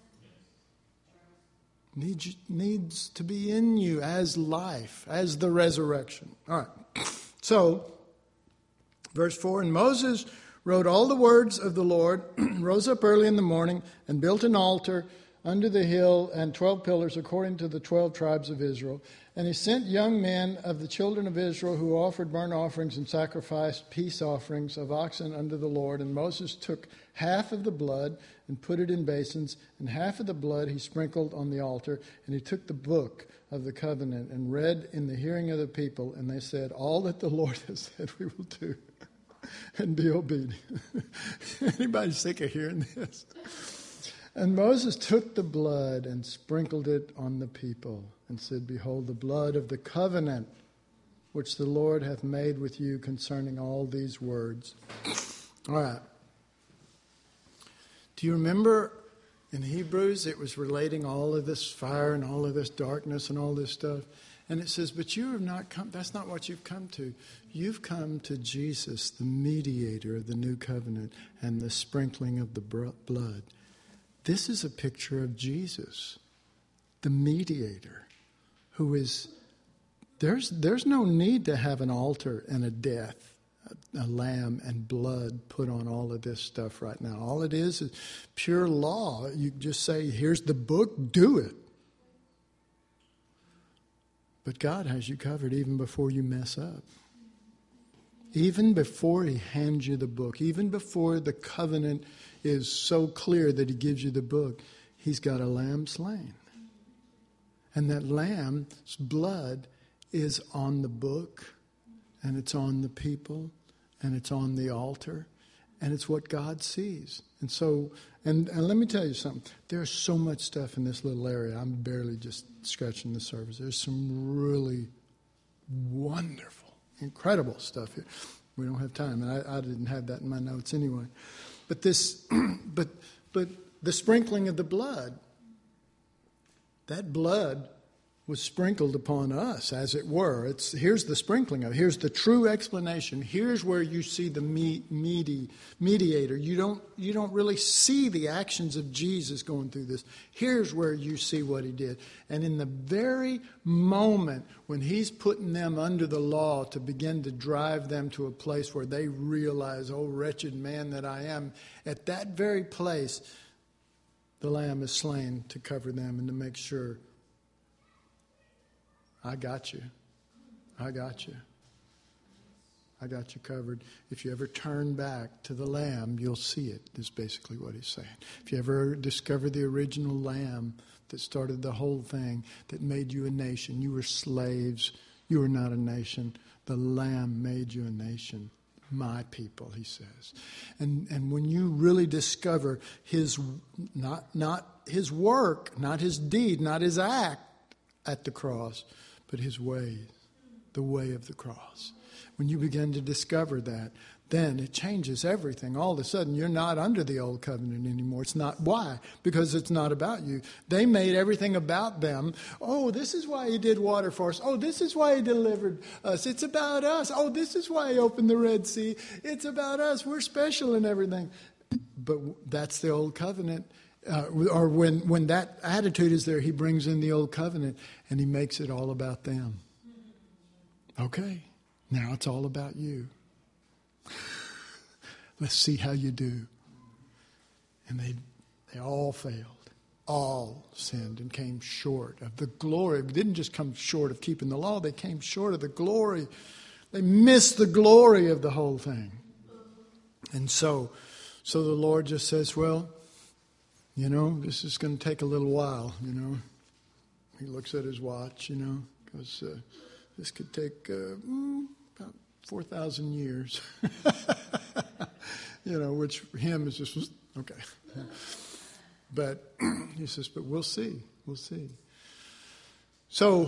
Needs to be in you as life, as the resurrection. All right. So, verse 4, and Moses wrote all the words of the Lord, rose up early in the morning, and built an altar under the hill and 12 pillars according to the 12 tribes of Israel. And he sent young men of the children of Israel who offered burnt offerings and sacrificed peace offerings of oxen unto the Lord. And Moses took half of the blood and put it in basins, and half of the blood he sprinkled on the altar. And he took the book of the covenant and read in the hearing of the people. And they said, all that the Lord has said we will do, and be obedient. Anybody sick of hearing this? And Moses took the blood and sprinkled it on the people, and said, behold, the blood of the covenant which the Lord hath made with you concerning all these words. All right. Do you remember in Hebrews it was relating all of this fire and all of this darkness and all this stuff? And it says, but you have not come, that's not what you've come to. You've come to Jesus, the mediator of the new covenant, and the sprinkling of the blood. This is a picture of Jesus, the mediator, who is, there's no need to have an altar and a death, a lamb and blood put on all of this stuff right now. All it is pure law. You just say, here's the book, do it. But God has you covered even before you mess up. Even before he hands you the book, even before the covenant is so clear that he gives you the book, he's got a lamb slain. And that lamb's blood is on the book, and it's on the people, and it's on the altar, and it's what God sees. And so, and let me tell you something. There's so much stuff in this little area. I'm barely just scratching the surface. There's some really wonderful, incredible stuff here. We don't have time, and I didn't have that in my notes anyway. But this, but the sprinkling of the blood, that blood was sprinkled upon us, as it were. Here's the sprinkling of it. Here's the true explanation. Here's where you see the mediator. You don't really see the actions of Jesus going through this. Here's where you see what he did. And in the very moment when he's putting them under the law to begin to drive them to a place where they realize, oh, wretched man that I am, at that very place, the Lamb is slain to cover them and to make sure, I got you. I got you. I got you covered. If you ever turn back to the Lamb, you'll see it, is basically what he's saying. If you ever discover the original Lamb that started the whole thing, that made you a nation, you were slaves, you were not a nation. The Lamb made you a nation. My people, he says. And when you really discover his, not his work, not his deed, not his act at the cross, but his way, the way of the cross. When you begin to discover that, then it changes everything. All of a sudden, you're not under the old covenant anymore. It's not. Why? Because it's not about you. They made everything about them. Oh, this is why he did water for us. Oh, this is why he delivered us. It's about us. Oh, this is why he opened the Red Sea. It's about us. We're special and everything. But that's the old covenant. Or when that attitude is there, he brings in the old covenant and he makes it all about them. Okay, now it's all about you. Let's see how you do. And they all failed. All sinned and came short of the glory. They didn't just come short of keeping the law, they came short of the glory. They missed the glory of the whole thing. And so the Lord just says, well, this is going to take a little while, He looks at his watch, because this could take about 4,000 years. Which for him is just, okay. But he says, but we'll see. We'll see. So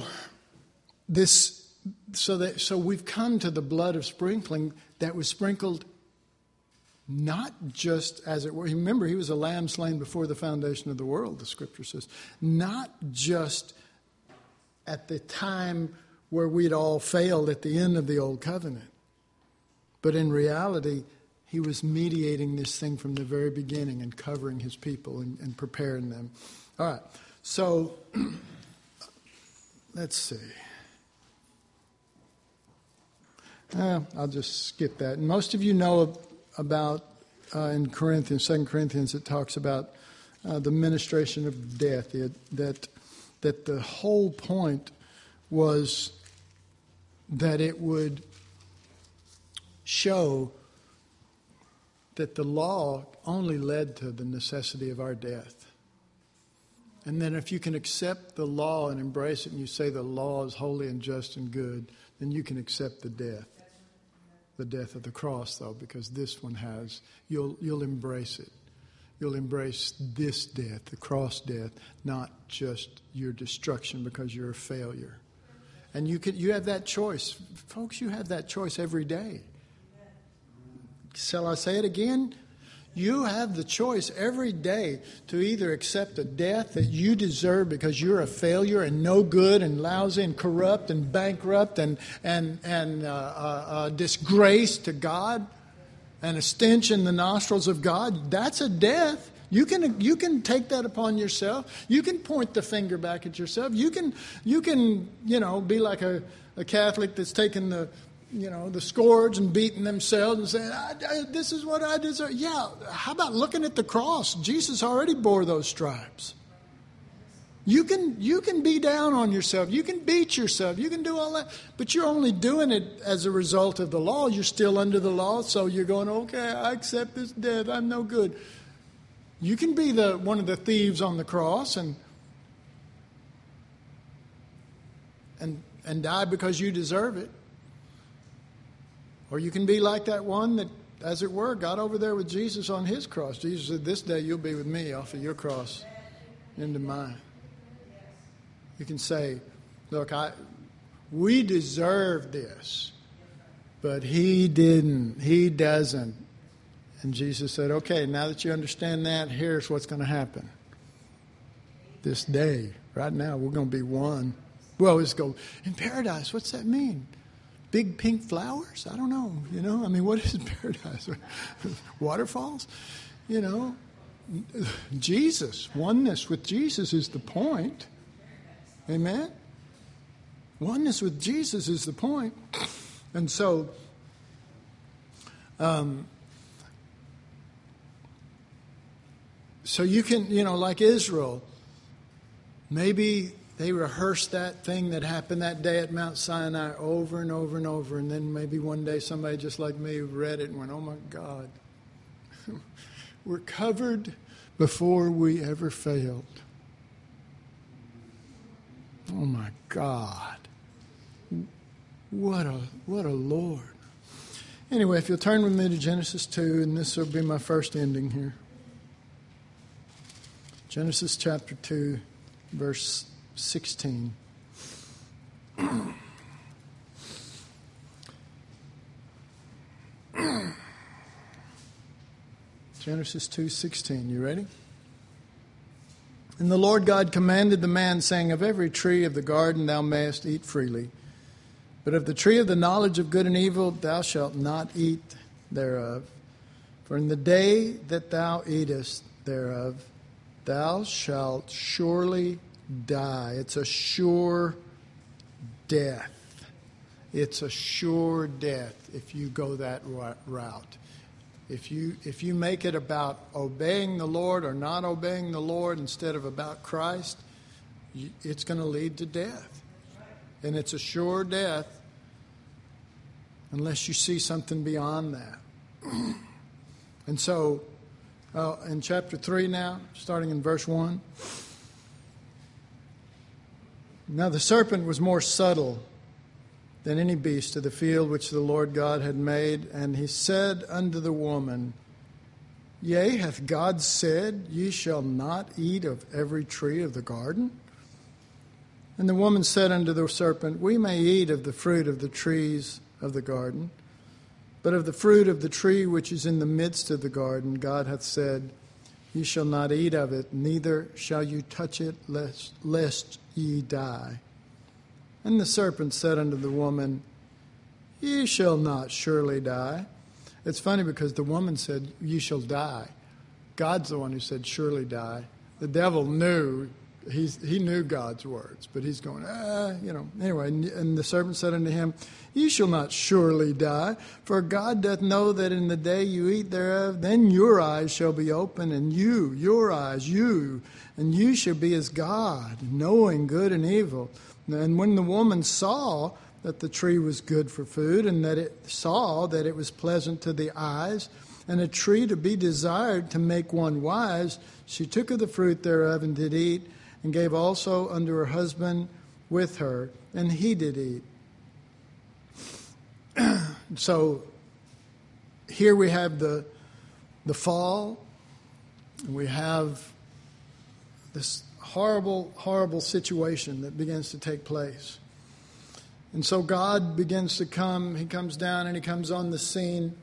we've come to the blood of sprinkling that was sprinkled not just as it were. Remember, he was a lamb slain before the foundation of the world, the scripture says. Not just at the time where we'd all failed at the end of the old covenant. But in reality, he was mediating this thing from the very beginning and covering his people and preparing them. All right, so let's see. I'll just skip that. And most of you know about in Corinthians, 2 Corinthians, it talks about the ministration of death. That the whole point was that it would show that the law only led to the necessity of our death. And then if you can accept the law and embrace it, and you say the law is holy and just and good, then you can accept the death. The death of the cross, though, because this one has, you'll embrace it. You'll embrace this death, the cross death, not just your destruction because you're a failure. And you have that choice. Folks, you have that choice every day. Shall I say it again? You have the choice every day to either accept a death that you deserve because you're a failure and no good and lousy and corrupt and bankrupt and disgrace to God and a stench in the nostrils of God. That's a death. You can take that upon yourself. You can point the finger back at yourself. You can be like a Catholic that's taken the scourge and beating themselves and saying, this is what I deserve. Yeah, how about looking at the cross? Jesus already bore those stripes. You can be down on yourself. You can beat yourself. You can do all that. But you're only doing it as a result of the law. You're still under the law, so you're going, okay, I accept this death. I'm no good. You can be one of the thieves on the cross and die because you deserve it. Or you can be like that one that, as it were, got over there with Jesus on his cross. Jesus said, this day you'll be with me off of your cross into mine. You can say, look, we deserve this, but he didn't. He doesn't. And Jesus said, okay, now that you understand that, here's what's going to happen. This day, right now, we're going to be one. We always go, in paradise, what's that mean? Big pink flowers? I don't know, I mean, what is paradise? Waterfalls? Jesus, oneness with Jesus is the point. Amen? Oneness with Jesus is the point. And so, so you can, like Israel, maybe they rehearsed that thing that happened that day at Mount Sinai over and over and over. And then maybe one day somebody just like me read it and went, oh my God. We're covered before we ever failed. Oh my God. What a Lord. Anyway, if you'll turn with me to Genesis 2, and this will be my first ending here. Genesis chapter 2, verse 16. Genesis 2:16. You ready? And the Lord God commanded the man, saying, of every tree of the garden thou mayest eat freely, but of the tree of the knowledge of good and evil thou shalt not eat thereof. For in the day that thou eatest thereof, thou shalt surely die. It's a sure death. It's a sure death if you go that route. If you make it about obeying the Lord or not obeying the Lord instead of about Christ, it's going to lead to death. And it's a sure death unless you see something beyond that. And so, in chapter 3 now, starting in verse 1. Now the serpent was more subtle than any beast of the field which the Lord God had made. And he said unto the woman, Yea, hath God said, Ye shall not eat of every tree of the garden? And the woman said unto the serpent, We may eat of the fruit of the trees of the garden, but of the fruit of the tree which is in the midst of the garden, God hath said, Ye shall not eat of it, neither shall you touch it, lest ye die. And the serpent said unto the woman, Ye shall not surely die. It's funny because the woman said, Ye shall die. God's the one who said, surely die. The devil knew, he knew God's words, but he's going, Anyway, and the serpent said unto him, Ye shall not surely die, for God doth know that in the day you eat thereof, then your eyes shall be open, and your eyes, and you shall be as God, knowing good and evil. And when the woman saw that the tree was good for food, and that it saw that it was pleasant to the eyes, and a tree to be desired to make one wise, she took of the fruit thereof and did eat, and gave also unto her husband with her, and he did eat. So here we have the fall, and we have this horrible, horrible situation that begins to take place. And so God begins to come. He comes down and he comes on the scene.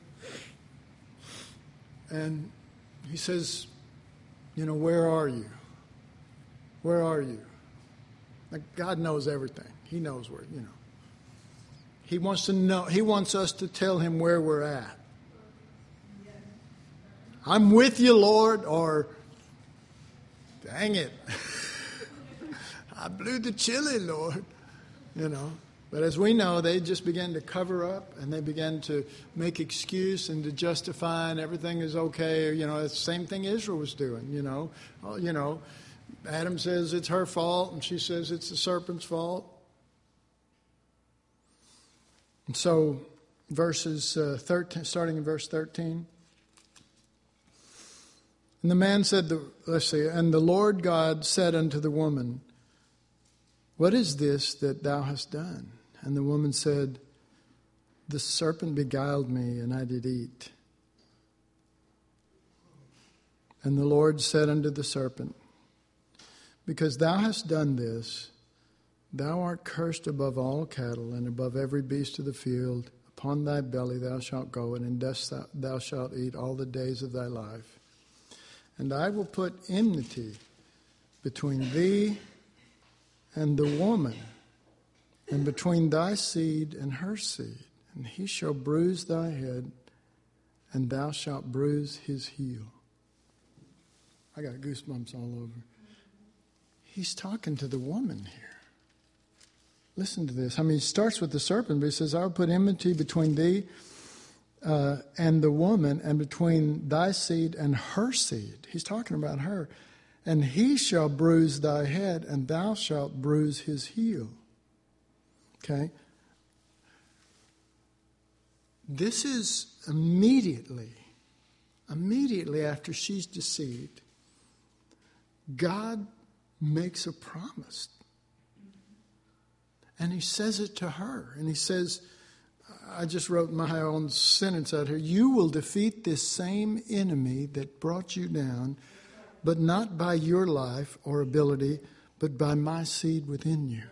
And he says, where are you? Where are you? Like God knows everything. He knows where, He wants to know. He wants us to tell him where we're at. I'm with you, Lord, or dang it. I blew the chili, Lord. But as we know, they just began to cover up and they began to make excuse and to justify and everything is okay. It's the same thing Israel was doing, Adam says it's her fault and she says it's the serpent's fault. And so verses 13, starting in verse 13. And the man said, and the Lord God said unto the woman, What is this that thou hast done? And the woman said, The serpent beguiled me, and I did eat. And the Lord said unto the serpent, Because thou hast done this, thou art cursed above all cattle, and above every beast of the field. Upon thy belly thou shalt go, and in dust thou shalt eat all the days of thy life. And I will put enmity between thee and the woman, and between thy seed and her seed. And he shall bruise thy head, and thou shalt bruise his heel. I got goosebumps all over. He's talking to the woman here. Listen to this. I mean, he starts with the serpent, but he says, I will put enmity between thee and the woman, and between thy seed and her seed. He's talking about her. And he shall bruise thy head, and thou shalt bruise his heel. Okay? This is immediately after she's deceived, God makes a promise. And he says it to her. And he says, I just wrote my own sentence out here. You will defeat this same enemy that brought you down, but not by your life or ability, but by my seed within you.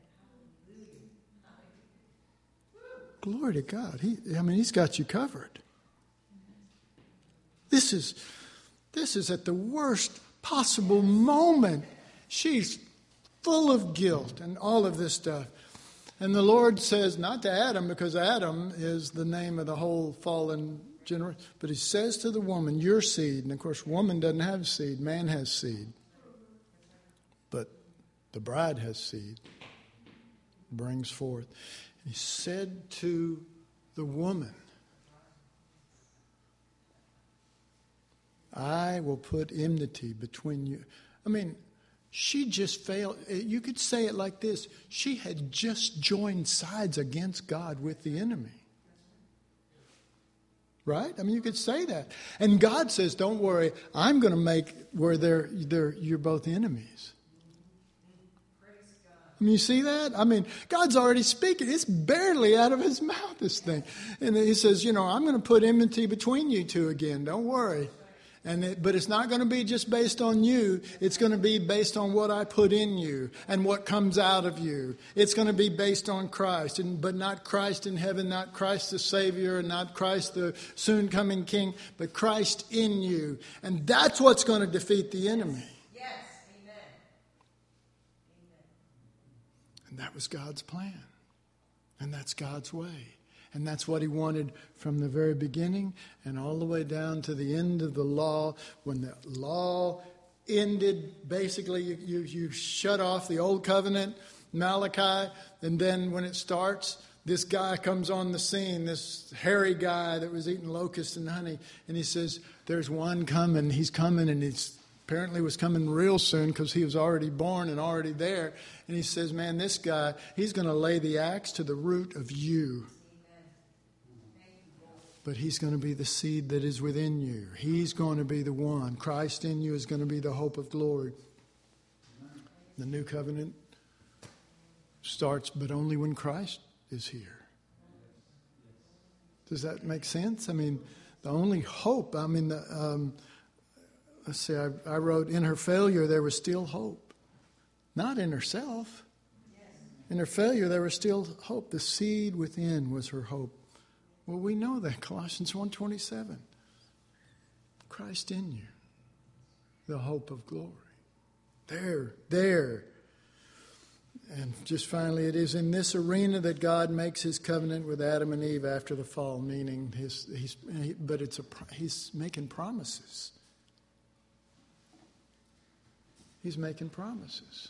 Glory to God. He's got you covered. This is at the worst possible moment. She's full of guilt and all of this stuff. And the Lord says, not to Adam, because Adam is the name of the whole fallen generation, but he says to the woman, your seed. And of course, woman doesn't have seed, man has seed. But the bride has seed, brings forth. He said to the woman, I will put enmity between you. I mean, she just failed. You could say it like this. She had just joined sides against God with the enemy. Right? I mean, you could say that. And God says, don't worry, I'm going to make where you're both enemies. I mean, you see that? I mean, God's already speaking. It's barely out of his mouth, this thing. And he says, I'm going to put enmity between you two again. Don't worry. But it's not going to be just based on you. It's going to be based on what I put in you and what comes out of you. It's going to be based on Christ, but not Christ in heaven, not Christ the Savior, not Christ the soon coming King, but Christ in you. And that's what's going to defeat the enemy. Yes, amen. And that was God's plan. And that's God's way. And that's what he wanted from the very beginning and all the way down to the end of the law. When the law ended, basically you shut off the old covenant, Malachi, and then when it starts, this guy comes on the scene, this hairy guy that was eating locusts and honey, and he says, there's one coming, he's coming, and he's apparently was coming real soon because he was already born and already there. And he says, man, this guy, he's going to lay the axe to the root of you. But he's going to be the seed that is within you. He's going to be the one. Christ in you is going to be the hope of glory. The new covenant starts, but only when Christ is here. Does that make sense? I mean, the only hope, let's see, I wrote, in her failure there was still hope. Not in herself. In her failure there was still hope. The seed within was her hope. Well, we know that, Colossians 1:27. Christ in you, the hope of glory. There. And just finally, it is in this arena that God makes his covenant with Adam and Eve after the fall, meaning he's making promises. He's making promises.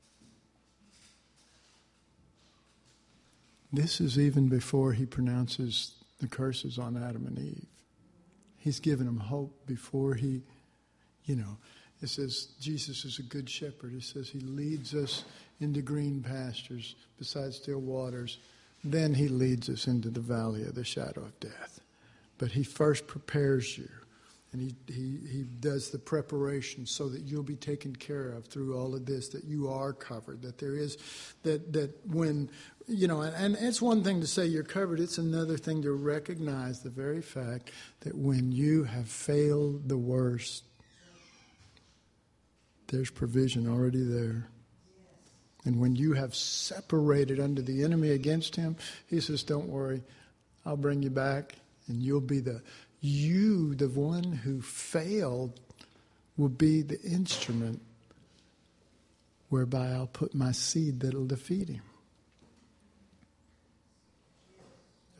This is even before he pronounces the curses on Adam and Eve. He's given them hope before he, it says Jesus is a good shepherd. It says he leads us into green pastures beside still waters. Then he leads us into the valley of the shadow of death. But he first prepares you. And he does the preparation so that you'll be taken care of through all of this, that you are covered, that there is, that when, and it's one thing to say you're covered. It's another thing to recognize the very fact that when you have failed the worst, there's provision already there. And when you have separated under the enemy against him, he says, don't worry, I'll bring you back and you'll be the one who failed will be the instrument whereby I'll put my seed that'll defeat him.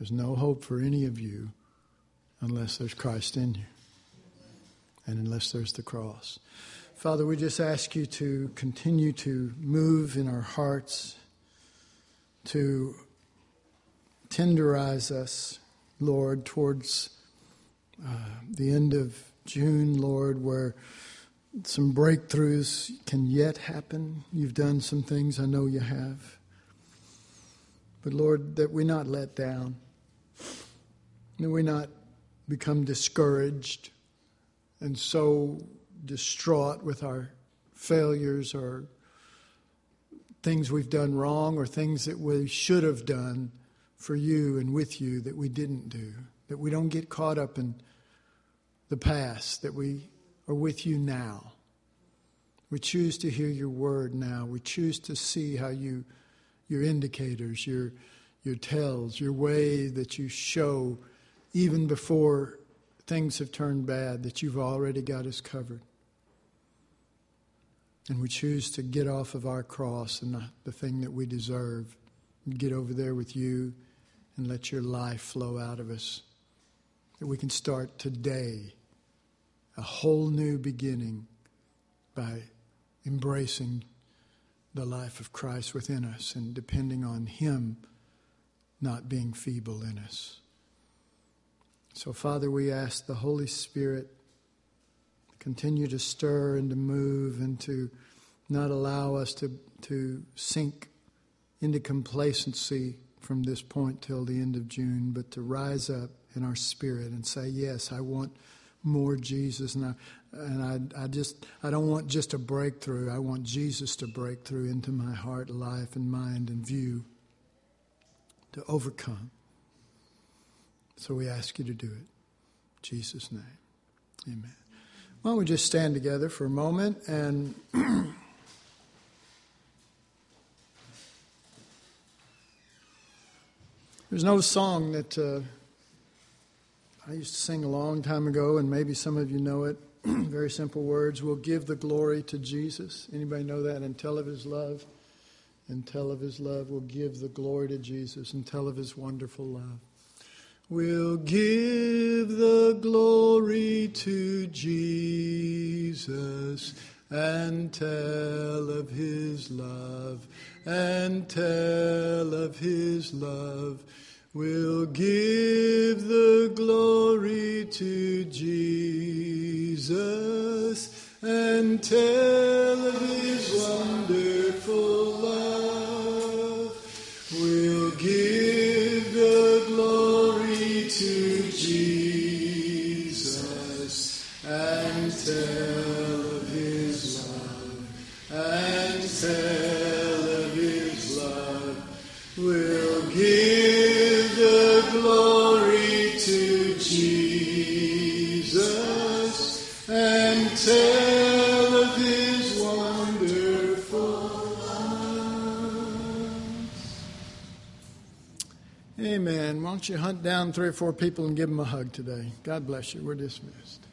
There's no hope for any of you unless there's Christ in you and unless there's the cross. Father, we just ask you to continue to move in our hearts, to tenderize us, Lord, towards the end of June, Lord, where some breakthroughs can yet happen. You've done some things, I know you have. But Lord, that we not let down, that we not become discouraged and so distraught with our failures or things we've done wrong or things that we should have done for you and with you that we didn't do. That we don't get caught up in the past, that we are with you now. We choose to hear your word now. We choose to see how your indicators, your tells, your way that you show even before things have turned bad, that you've already got us covered. And we choose to get off of our cross and not the thing that we deserve, and get over there with you and let your life flow out of us. That we can start today a whole new beginning by embracing the life of Christ within us and depending on him not being feeble in us. So, Father, we ask the Holy Spirit to continue to stir and to move and to not allow us to sink into complacency from this point till the end of June, but to rise up in our spirit and say, yes, I want more Jesus. I don't want just a breakthrough. I want Jesus to break through into my heart, life, and mind and view to overcome. So we ask you to do it. In Jesus' name. Amen. Why don't we just stand together for a moment and there's no song that I used to sing a long time ago, and maybe some of you know it. Very simple words. We'll give the glory to Jesus. Anybody know that? And tell of his love. And tell of his love. We'll give the glory to Jesus and tell of his wonderful love. We'll give the glory to Jesus and tell of his love and tell of his love. We'll give the glory to Jesus and tell of his wonderful love. We'll give the glory to Jesus and tell of his love and tell of his love. We'll give the glory to Jesus and tell of his wonderful love. Amen. Why don't you hunt down 3 or 4 people and give them a hug today? God bless you. We're dismissed.